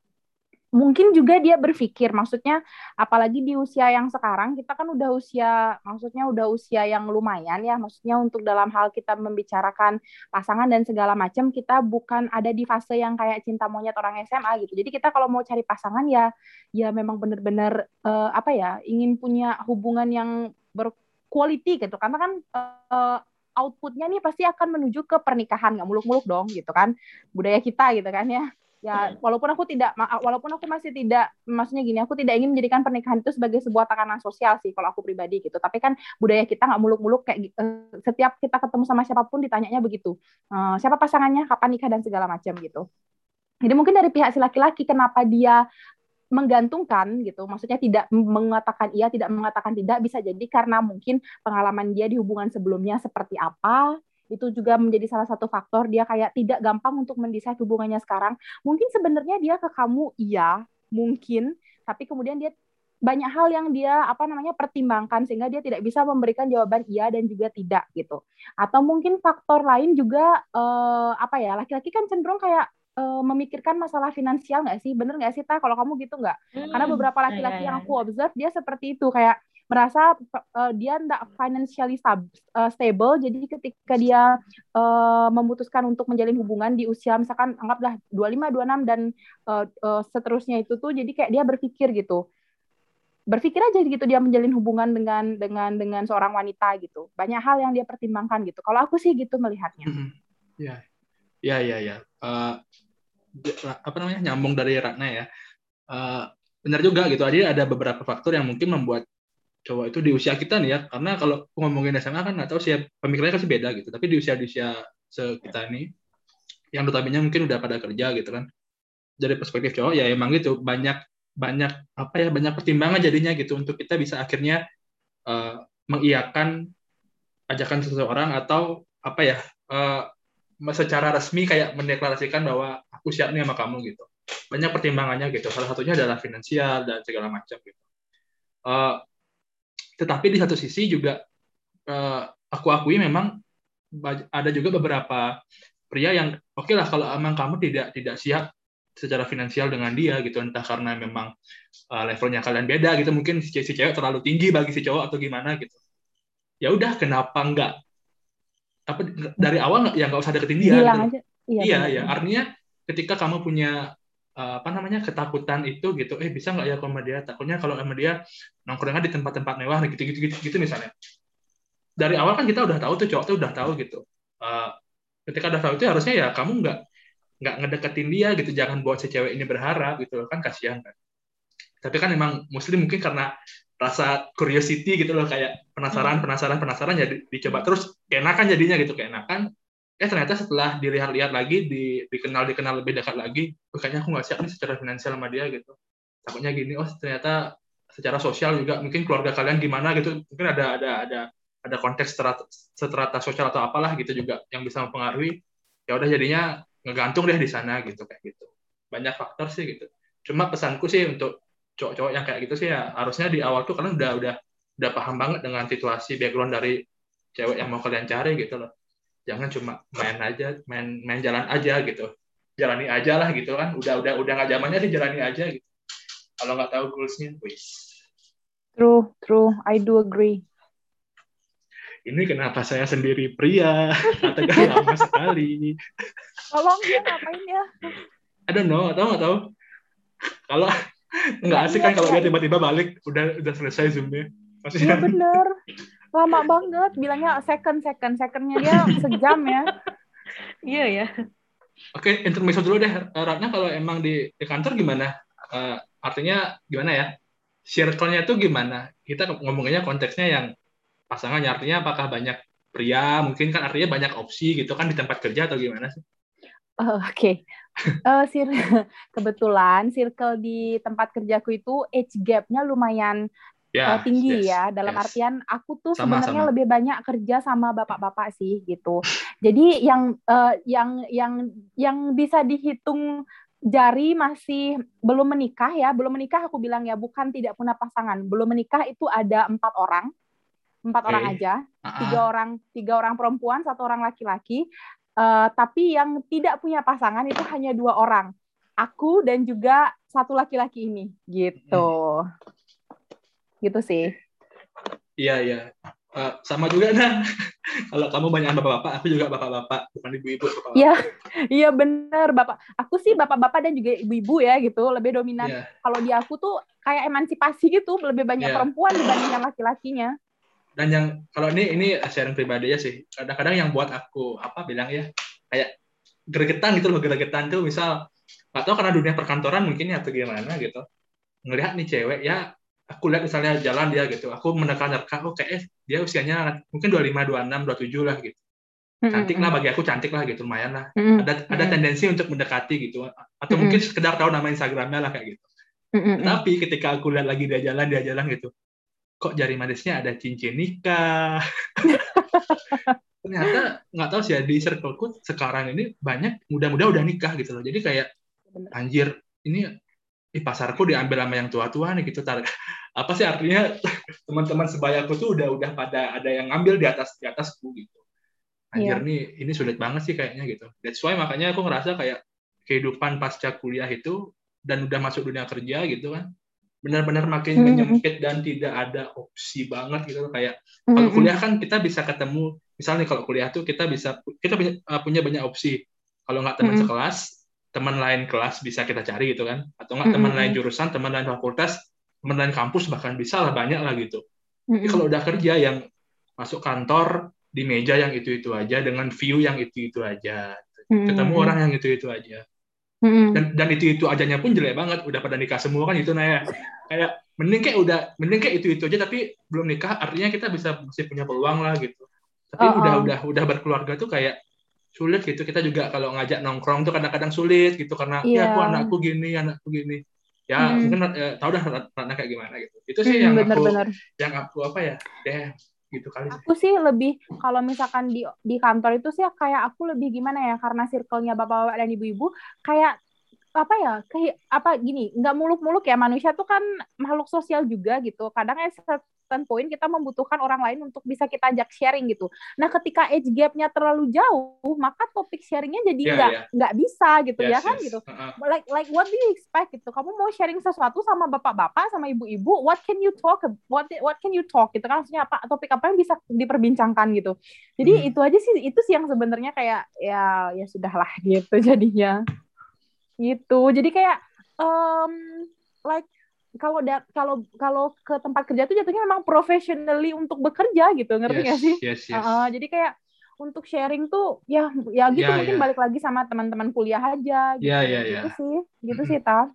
mungkin juga dia berpikir, maksudnya apalagi di usia yang sekarang, kita kan udah usia, maksudnya udah usia yang lumayan ya, maksudnya untuk dalam hal kita membicarakan pasangan dan segala macam, kita bukan ada di fase yang kayak cinta monyet orang S M A gitu. Jadi kita kalau mau cari pasangan ya, ya memang benar-benar eh, apa ya, ingin punya hubungan yang berquality gitu, karena kan eh, outputnya nih pasti akan menuju ke pernikahan, nggak muluk-muluk dong gitu kan, budaya kita gitu kan ya. Ya, walaupun aku tidak, walaupun aku masih tidak, maksudnya gini, aku tidak ingin menjadikan pernikahan itu sebagai sebuah tekanan sosial sih, kalau aku pribadi gitu. Tapi kan budaya kita nggak muluk-muluk kayak uh, setiap kita ketemu sama siapapun ditanyanya begitu, uh, siapa pasangannya, kapan nikah dan segala macam gitu. Jadi mungkin dari pihak si laki-laki kenapa dia menggantungkan gitu, maksudnya tidak mengatakan iya, tidak mengatakan tidak, bisa jadi karena mungkin pengalaman dia di hubungan sebelumnya seperti apa. Itu juga menjadi salah satu faktor dia kayak tidak gampang untuk mendesain hubungannya sekarang. Mungkin sebenarnya dia ke kamu iya, mungkin, tapi kemudian dia banyak hal yang dia apa namanya pertimbangkan sehingga dia tidak bisa memberikan jawaban iya dan juga tidak gitu. Atau mungkin faktor lain juga eh, apa ya, laki-laki kan cenderung kayak eh, memikirkan masalah finansial nggak sih? Bener nggak sih, Ta? Kalau kamu gitu nggak? Karena Hmm. beberapa Ya, laki-laki ya, yang ya. aku observe dia seperti itu, kayak merasa uh, dia tidak financially stab, uh, stable, jadi ketika dia uh, memutuskan untuk menjalin hubungan di usia misalkan anggaplah dua puluh lima, dua puluh enam dan uh, uh, seterusnya itu tuh, jadi kayak dia berpikir gitu, berpikir aja gitu dia menjalin hubungan dengan dengan dengan seorang wanita gitu, banyak hal yang dia pertimbangkan gitu. Kalau aku sih gitu melihatnya. Ya, ya, ya, ya. Uh, apa namanya, nyambung dari Ratna ya. Uh, benar juga gitu. Jadi ada beberapa faktor yang mungkin membuat cowok itu di usia kita nih ya, karena kalau ngomongin S M A kan nggak tahu sih ya, pemikirannya kan beda gitu. Tapi di usia di usia kita ini, yang notabene mungkin udah pada kerja gitu kan. Dari perspektif cowok ya emang gitu, banyak banyak apa ya, banyak pertimbangan jadinya gitu untuk kita bisa akhirnya uh, mengiyakan ajakan seseorang atau apa ya, uh, secara resmi kayak mendeklarasikan bahwa aku siap nih sama kamu gitu. Banyak pertimbangannya gitu. Salah satunya adalah finansial dan segala macam gitu. Uh, Tetapi di satu sisi juga uh, aku akui memang ada juga beberapa pria yang oke okay lah kalau emang kamu tidak tidak siap secara finansial dengan dia gitu, entah karena memang uh, levelnya kalian beda gitu, mungkin si, si cewek terlalu tinggi bagi si cowok atau gimana gitu. Ya udah, kenapa enggak apa dari awal nggak, ya nggak usah deketin dia Bilang gitu. aja. Iya, Iya benar, ya, benar. artinya ketika kamu punya uh, apa namanya ketakutan itu gitu, eh bisa nggak ya kalau sama dia, takutnya kalau sama dia nongkrongnya di tempat-tempat mewah gitu gitu gitu, gitu misalnya. Dari awal kan kita udah tahu tuh, cowok tuh udah tahu gitu. Uh, ketika udah tahu itu harusnya ya kamu nggak nggak ngedeketin dia gitu, jangan buat si cewek ini berharap gitu kan, kasihan kan. Tapi kan emang muslim mungkin karena rasa curiosity gitu loh, kayak penasaran penasaran penasaran jadi dicoba terus, keenakan jadinya gitu, keenakan. Eh ternyata setelah dilihat-lihat lagi, di, dikenal dikenal lebih dekat lagi, oh, kayaknya aku nggak siap nih secara finansial sama dia gitu. Takutnya gini, oh ternyata secara sosial juga mungkin keluarga kalian gimana gitu, mungkin ada ada ada ada konteks strata, strata sosial atau apalah gitu juga yang bisa mempengaruhi. Ya udah jadinya ngegantung deh di sana gitu, kayak gitu. Banyak faktor sih gitu. Cuma pesanku sih untuk cowok-cowok yang kayak gitu sih ya, harusnya di awal tuh kalian udah udah udah paham banget dengan situasi background dari cewek yang mau kalian cari gitu loh. Jangan cuma main aja, main main jalan aja gitu. Jalani aja lah gitu kan. Udah udah udah nggak zamannya sih, jalani aja gitu. Kalau nggak tahu goals-nya, wis. True, true. I do agree. Ini kenapa saya sendiri pria? Kata gak lama sekali. Tolong dia ngapain ya? I don't know, tahu nggak tahu? Kalau nggak Nggak asik niat kan kalau ya. dia tiba-tiba balik udah udah selesai zoomnya. Iya Maksudnya bener. Lama banget. Bilangnya second, second. Secondnya dia sejam ya. Iya ya. oke, intermezzo dulu deh. Eh, Ratna kalau emang di, di kantor gimana? Eh, artinya gimana ya? Circle-nya tuh gimana? Kita ngomongnya konteksnya yang pasangannya, artinya apakah banyak pria? Mungkin kan artinya banyak opsi gitu kan di tempat kerja atau gimana sih? Oh, Oke. Eh, sir- kebetulan circle di tempat kerjaku itu age gap-nya lumayan eh, Ya, tinggi yes, ya. Dalam yes. artian aku tuh Sama-sama. sebenarnya lebih banyak kerja sama bapak-bapak sih gitu. Jadi yang eh, yang yang yang bisa dihitung jari masih belum menikah ya, belum menikah aku bilang ya, bukan tidak punya pasangan. Belum menikah itu ada empat orang, empat orang Oke. aja, Ah, tiga ah. orang tiga orang perempuan, satu orang laki-laki. Eh, tapi yang tidak punya pasangan itu hanya dua orang, aku dan juga satu laki-laki ini gitu, gitu sih. Iya, iya. Eh, sama juga nah. Kalau kamu banyak bapak-bapak, aku juga bapak-bapak, bukan ibu-ibu, bapak-bapak. Iya, iya bener bapak. Aku sih bapak-bapak dan juga ibu-ibu ya gitu, lebih dominan. Iya, Kalau di aku tuh kayak emansipasi gitu, lebih banyak iya. perempuan dibandingkan laki-lakinya. Dan yang kalau ini ini sharing pribadi ya sih. Kadang-kadang yang buat aku apa bilang ya kayak gregetan gitu loh, gregetan tuh misal nggak tahu karena dunia perkantoran mungkin ya atau gimana gitu. Ngelihat nih cewek ya, aku lihat misalnya jalan dia gitu, aku menekan-nekan, oh kayak dia usianya mungkin dua puluh lima, dua puluh enam, dua puluh tujuh lah gitu. Cantik lah bagi aku, cantik lah gitu, lumayan lah. Ada ada tendensi untuk mendekati gitu, atau mungkin sekedar tahu nama Instagramnya lah kayak gitu. Tetapi ketika aku lihat lagi dia jalan, dia jalan gitu, kok jari manisnya ada cincin nikah. Ternyata nggak tahu sih ya, di circleku sekarang ini banyak muda-muda udah nikah gitu loh. Jadi kayak anjir, ini di pasarku diambil sama yang tua-tua nih gitu. Tar. Apa sih artinya teman-teman sebayaku tuh udah udah pada ada yang ngambil di atas di atasku gitu. Anjir Iya. nih, ini sulit banget sih kayaknya gitu. That's why makanya aku ngerasa kayak kehidupan pasca kuliah itu dan udah masuk dunia kerja gitu kan, benar-benar makin menyempit dan tidak ada opsi banget gitu. Kayak kalau kuliah kan kita bisa ketemu, misalnya kalau kuliah tuh kita bisa kita punya, uh, punya banyak opsi. Kalau nggak teman sekelas, teman lain kelas bisa kita cari gitu kan, atau nggak teman lain jurusan, teman lain fakultas, teman lain kampus, bahkan bisa lah banyak lah gitu. Tapi kalau udah kerja yang masuk kantor di meja yang itu-itu aja, dengan view yang itu-itu aja, ketemu orang yang itu-itu aja. Dan dan itu itu ajanya pun jelek banget, udah pada nikah semua kan itu Naya. Kayak mending kayak udah mending kayak itu itu aja tapi belum nikah, artinya kita bisa masih punya peluang lah gitu. Tapi Uh-uh. udah udah udah berkeluarga tuh kayak sulit gitu. Kita juga kalau ngajak nongkrong tuh kadang-kadang sulit gitu karena yeah. ya aku anakku gini, anakku gini. Ya mm. mungkin ya, tahu dah Ratna kayak gimana gitu. Itu sih mm, yang bener, aku bener. yang aku apa ya? Deh gitu kali sih. Aku sih lebih kalau misalkan di di kantor itu sih kayak aku lebih gimana ya, karena circle-nya bapak-bapak dan ibu-ibu kayak apa ya, kayak apa gini, nggak muluk-muluk ya, manusia tuh kan makhluk sosial juga gitu. Kadang at certain point kita membutuhkan orang lain untuk bisa kita ajak sharing gitu. Nah ketika age gap-nya terlalu jauh, maka topik sharingnya jadi Yeah, nggak yeah. nggak bisa gitu. Yes, ya kan yes. gitu. Uh-uh. Like like what do you expect gitu? Kamu mau sharing sesuatu sama bapak-bapak sama ibu-ibu, what can you talk? What what can you talk gitu kan? Maksudnya apa? Topik apa yang bisa diperbincangkan gitu. Jadi Hmm. itu aja sih, itu sih yang sebenarnya kayak ya ya sudahlah gitu jadinya. Gitu. Jadi kayak um, like kalau da- kalau kalau ke tempat kerja tuh jatuhnya memang professionally untuk bekerja gitu, ngerti Yes, nggak sih? yes, yes. Uh, jadi kayak untuk sharing tuh ya ya gitu, Ya, mungkin ya. balik lagi sama teman-teman kuliah aja gitu. Ya, ya, ya. Gitu sih, gitu sih Ta.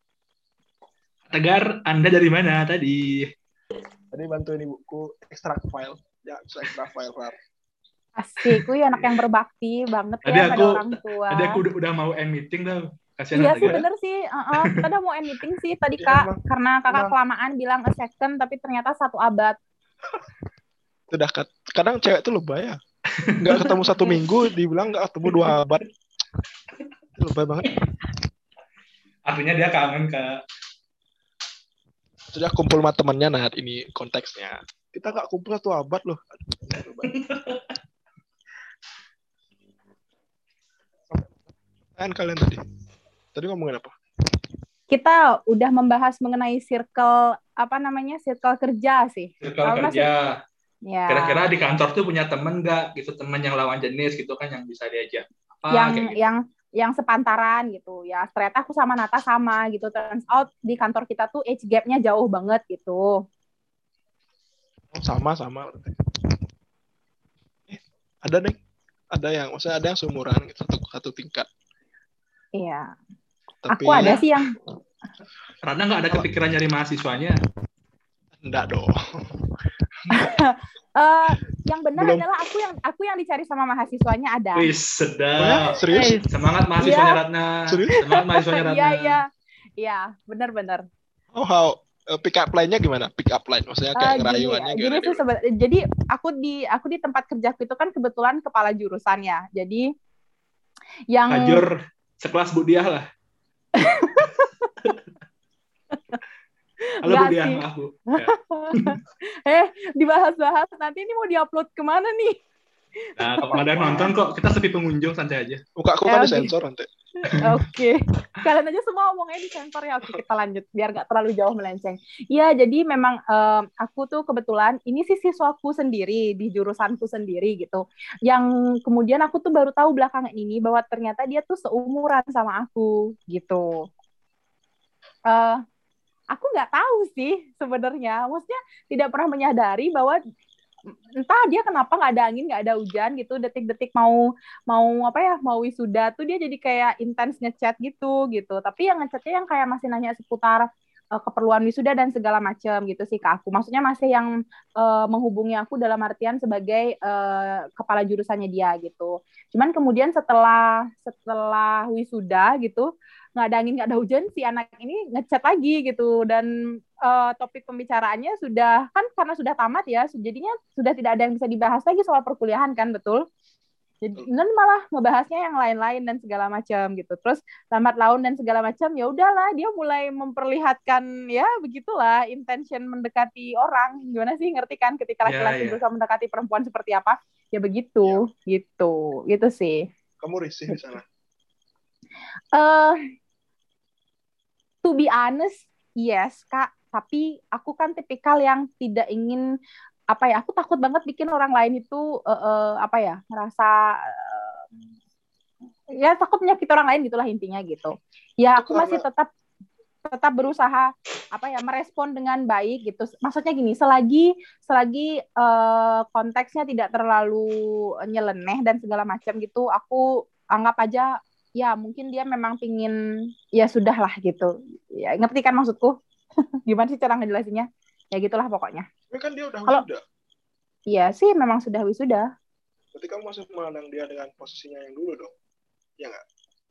Tegar, Anda dari mana tadi? Tadi bantuin ibuku extract file. Ya, bisa extract file, Rar. Asik, wih anak yang berbakti banget Tadi ya aku, pada orang tua. Tadi aku udah, udah mau end meeting tuh. Kasihan Iya Tegar. sih bener sih, uh-uh. Kita udah mau end meeting sih tadi Ya, Kak, emang. karena kakak Emang. kelamaan bilang a second tapi ternyata satu abad. Sudah kadang cewek tuh lebay ya. Nggak ketemu satu minggu, dibilang nggak ketemu dua abad. Lebay banget. Artinya dia kangen, Kak. Sudah kumpul sama temennya, nah ini konteksnya. Kita nggak kumpul satu abad loh. Kan kalian tadi. Tadi ngomongin apa? Kita udah membahas mengenai circle apa namanya circle kerja sih. Circle Kalau kerja. Ya. Kira-kira di kantor tuh punya temen nggak gitu, temen yang lawan jenis gitu kan yang bisa diajak. Apa, yang kayak gitu. yang yang sepantaran gitu ya. Ternyata aku sama Nata sama gitu. Turns out di kantor kita tuh age gap-nya jauh banget gitu. Sama sama. Eh, ada deh. Ada yang maksudnya ada yang seumuran gitu, satu satu tingkat. Iya. Tapi Aku ada sih yang Rana nggak ada kepikiran nyari mahasiswanya. enggak dong. uh, yang benar Belum. adalah aku yang aku yang dicari sama mahasiswanya ada. Wih, Oh ya, sedap. serius? Eh, semangat mahasiswanya Iya. Ratna. Serius? Semangat mahasiswanya Ratna. Iya, iya. Iya, benar-benar. Oh, how uh, pick up line-nya gimana? Pick up line maksudnya Uh, kayak gini, ngerayuannya gini gimana? sih sebe- jadi aku di aku di tempat kerjaku itu kan kebetulan kepala jurusan ya. Jadi yang Hajur sekelas Bu Diah lah. Halo Nggak Bu Diah, sih. maaf Bu. Ya. eh dibahas-bahas nanti ini mau diupload kemana nih? Nah, kalau nggak ada yang nonton kok, kita sepi pengunjung, santai aja. Muka aku Eh, kan oke. disensor nanti. Oke, kalian aja semua ngomongnya di sensor ya. Oke, kita lanjut biar nggak terlalu jauh melenceng. Iya, jadi memang em, aku tuh kebetulan ini sih siswaku sendiri di jurusanku sendiri gitu. Yang kemudian aku tuh baru tahu belakangan ini bahwa ternyata dia tuh seumuran sama aku gitu. Eh, aku nggak tahu sih sebenarnya. Maksudnya tidak pernah menyadari bahwa entah dia kenapa nggak ada angin nggak ada hujan gitu, detik-detik mau mau apa ya mau wisuda tuh dia jadi kayak intens ngechat gitu gitu, tapi yang ngechatnya yang kayak masih nanya seputar uh, keperluan wisuda dan segala macam gitu sih ke aku, maksudnya masih yang uh, menghubungi aku dalam artian sebagai uh, kepala jurusannya dia gitu. Cuman kemudian setelah setelah wisuda gitu nggak ada angin nggak ada hujan si anak ini ngechat lagi gitu, dan uh, topik pembicaraannya sudah kan karena sudah tamat ya, jadinya sudah tidak ada yang bisa dibahas lagi soal perkuliahan kan, betul? Jadi dan malah ngebahasnya yang lain-lain dan segala macam gitu. Terus lambat laun dan segala macam, ya udahlah dia mulai memperlihatkan ya begitulah intention mendekati orang. Gimana sih, ngerti kan ketika laki-laki Ya, ya. berusaha mendekati perempuan seperti apa? Ya begitu, ya. gitu, gitu sih. Kamu risih di sana? Uh, to be honest, yes, Kak. Tapi aku kan tipikal yang tidak ingin apa ya, aku takut banget bikin orang lain itu uh, uh, apa ya, merasa uh, ya takut menyakiti orang lain gitulah intinya gitu. Ya aku masih tetap tetap berusaha apa ya merespon dengan baik gitu. Maksudnya gini, selagi selagi uh, konteksnya tidak terlalu nyeleneh dan segala macam gitu, aku anggap aja ya mungkin dia memang pingin ya sudahlah gitu. Ya ngerti kan maksudku? Gimana sih cara ngejelasinnya? Ya gitulah pokoknya. Tapi kan dia udah Kalau, wisuda. Iya sih memang sudah wisuda. Berarti kamu masih memandang dia dengan posisinya yang dulu dong? Ya nggak?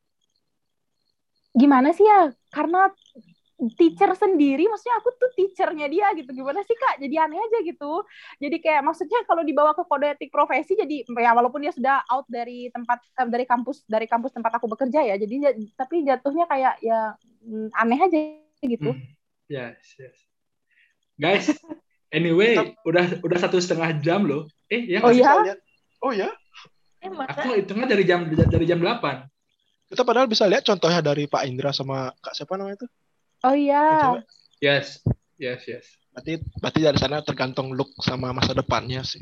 Gimana sih ya? Karena teacher sendiri, maksudnya aku tuh teachernya dia gitu. Gimana sih Kak? Jadi aneh aja gitu. Jadi kayak maksudnya kalau dibawa ke kode etik profesi, jadi ya walaupun dia sudah out dari tempat eh, dari kampus dari kampus tempat aku bekerja ya. Jadi tapi jatuhnya kayak ya aneh aja gitu. Hmm. Yes, yes. Guys, anyway, udah udah satu setengah jam loh. Eh, ya Oh ya? Oh ya? Eh, masa? Aku hitungnya dari jam dari jam delapan. Kita padahal bisa lihat contohnya dari Pak Indra sama Kak siapa namanya itu? Oh iya. Yes, yes, yes. Berarti berarti dari sana tergantung look sama masa depannya sih.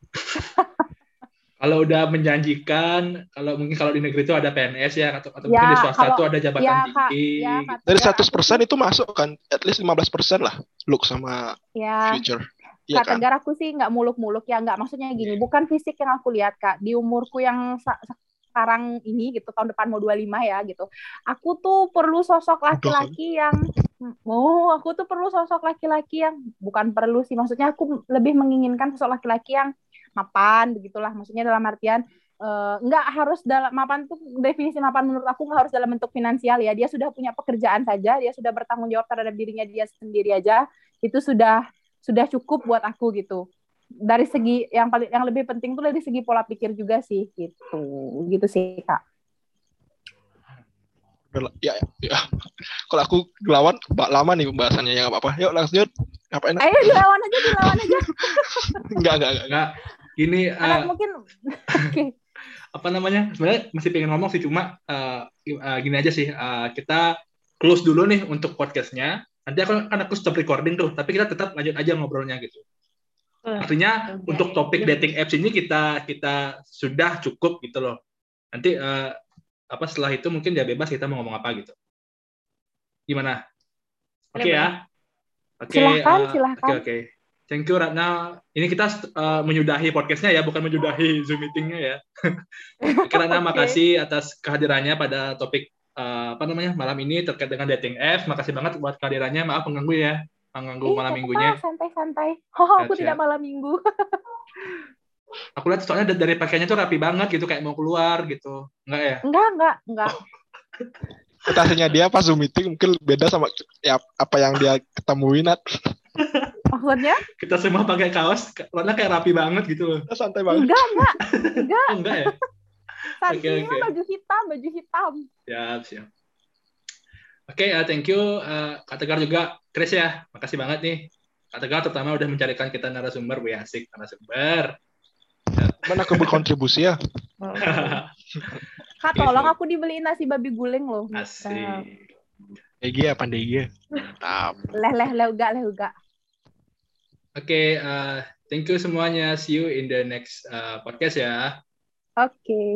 Kalau udah menjanjikan, kalau mungkin kalau di negeri itu ada P N S ya, atau, atau Ya, mungkin di swasta kalau- itu ada jabatan ya, Kak, tinggi. ya, gitu. Kak. Dari Ya, seratus persen aku- itu masuk kan, at least lima belas persen lah look sama Ya. future. Iya Kak kan? Tegar, aku sih nggak muluk-muluk ya, nggak, maksudnya gini, bukan fisik yang aku lihat Kak, di umurku yang sa- sekarang ini gitu, tahun depan mau dua puluh lima ya gitu, aku tuh perlu sosok laki-laki yang oh aku tuh perlu sosok laki-laki yang bukan perlu sih, maksudnya aku lebih menginginkan sosok laki-laki yang mapan begitulah, maksudnya dalam artian Uh, nggak harus dalam mapan tuh, definisi mapan menurut aku nggak harus dalam bentuk finansial ya, dia sudah punya pekerjaan saja, dia sudah bertanggung jawab terhadap dirinya dia sendiri aja, itu sudah sudah cukup buat aku gitu. Dari segi yang paling yang lebih penting tuh dari segi pola pikir juga sih gitu. Gitu sih Kak. Ya, ya, ya. Kalau aku lawan lama nih pembahasannya, ya nggak apa-apa. Yuk lanjut. Ngapain? Ayo dilawan aja, dilawan aja. Enggak, enggak, enggak. Nggak, gini Karena uh, mungkin oke. Okay. apa namanya? Sebenarnya masih pengen ngomong sih, cuma uh, uh, gini aja sih. Uh, kita close dulu nih untuk podcastnya. Nanti aku kan aku stop recording tuh, tapi kita tetap lanjut aja ngobrolnya gitu. Artinya okay. untuk topik dating apps ini kita kita sudah cukup gitu loh. Nanti uh, apa setelah itu mungkin dia bebas kita mau ngomong apa gitu. Gimana? Oke Boleh, ya. Oke. Silahkan, uh, silahkan. Oke oke. Thank you Ratna. Ini kita uh, menyudahi podcastnya ya, bukan menyudahi Zoom meetingnya ya. Oke Ratna, Oke. makasih atas kehadirannya pada topik uh, apa namanya malam ini terkait dengan dating apps. Makasih banget buat kehadirannya. Maaf mengganggu ya, mengganggu Eh, malam apa, minggunya. santai-santai. Oh, aku Siap, tidak siap. malam minggu. Aku lihat soalnya dari pakaiannya tuh rapi banget gitu, kayak mau keluar gitu. Enggak ya? Enggak, enggak, enggak. Ketasinya dia pas Zoom meeting mungkin beda sama ya, apa yang dia ketemuin. Nat. Maksudnya? Kita semua pakai kaos, warna kayak rapi banget gitu loh. Santai banget. Enggak, enggak. Enggak. Oh, enggak ya? Santinya Oke, oke. baju hitam, baju hitam. Siap, siap. Oke, uh, thank you uh, Kak Tegar juga, Chris ya. Makasih banget nih. Kak Tegar terutama udah mencarikan kita narasumber, wih asik narasumber. Mana aku berkontribusi ya? Kak, tolong aku dibeliin nasi babi guling loh. Asik. Egi ya, pandai Egi. Mantap. Leh, leh, leh, uga, leh, uga. Oke, uh, thank you semuanya. See you in the next uh, podcast ya. Oke.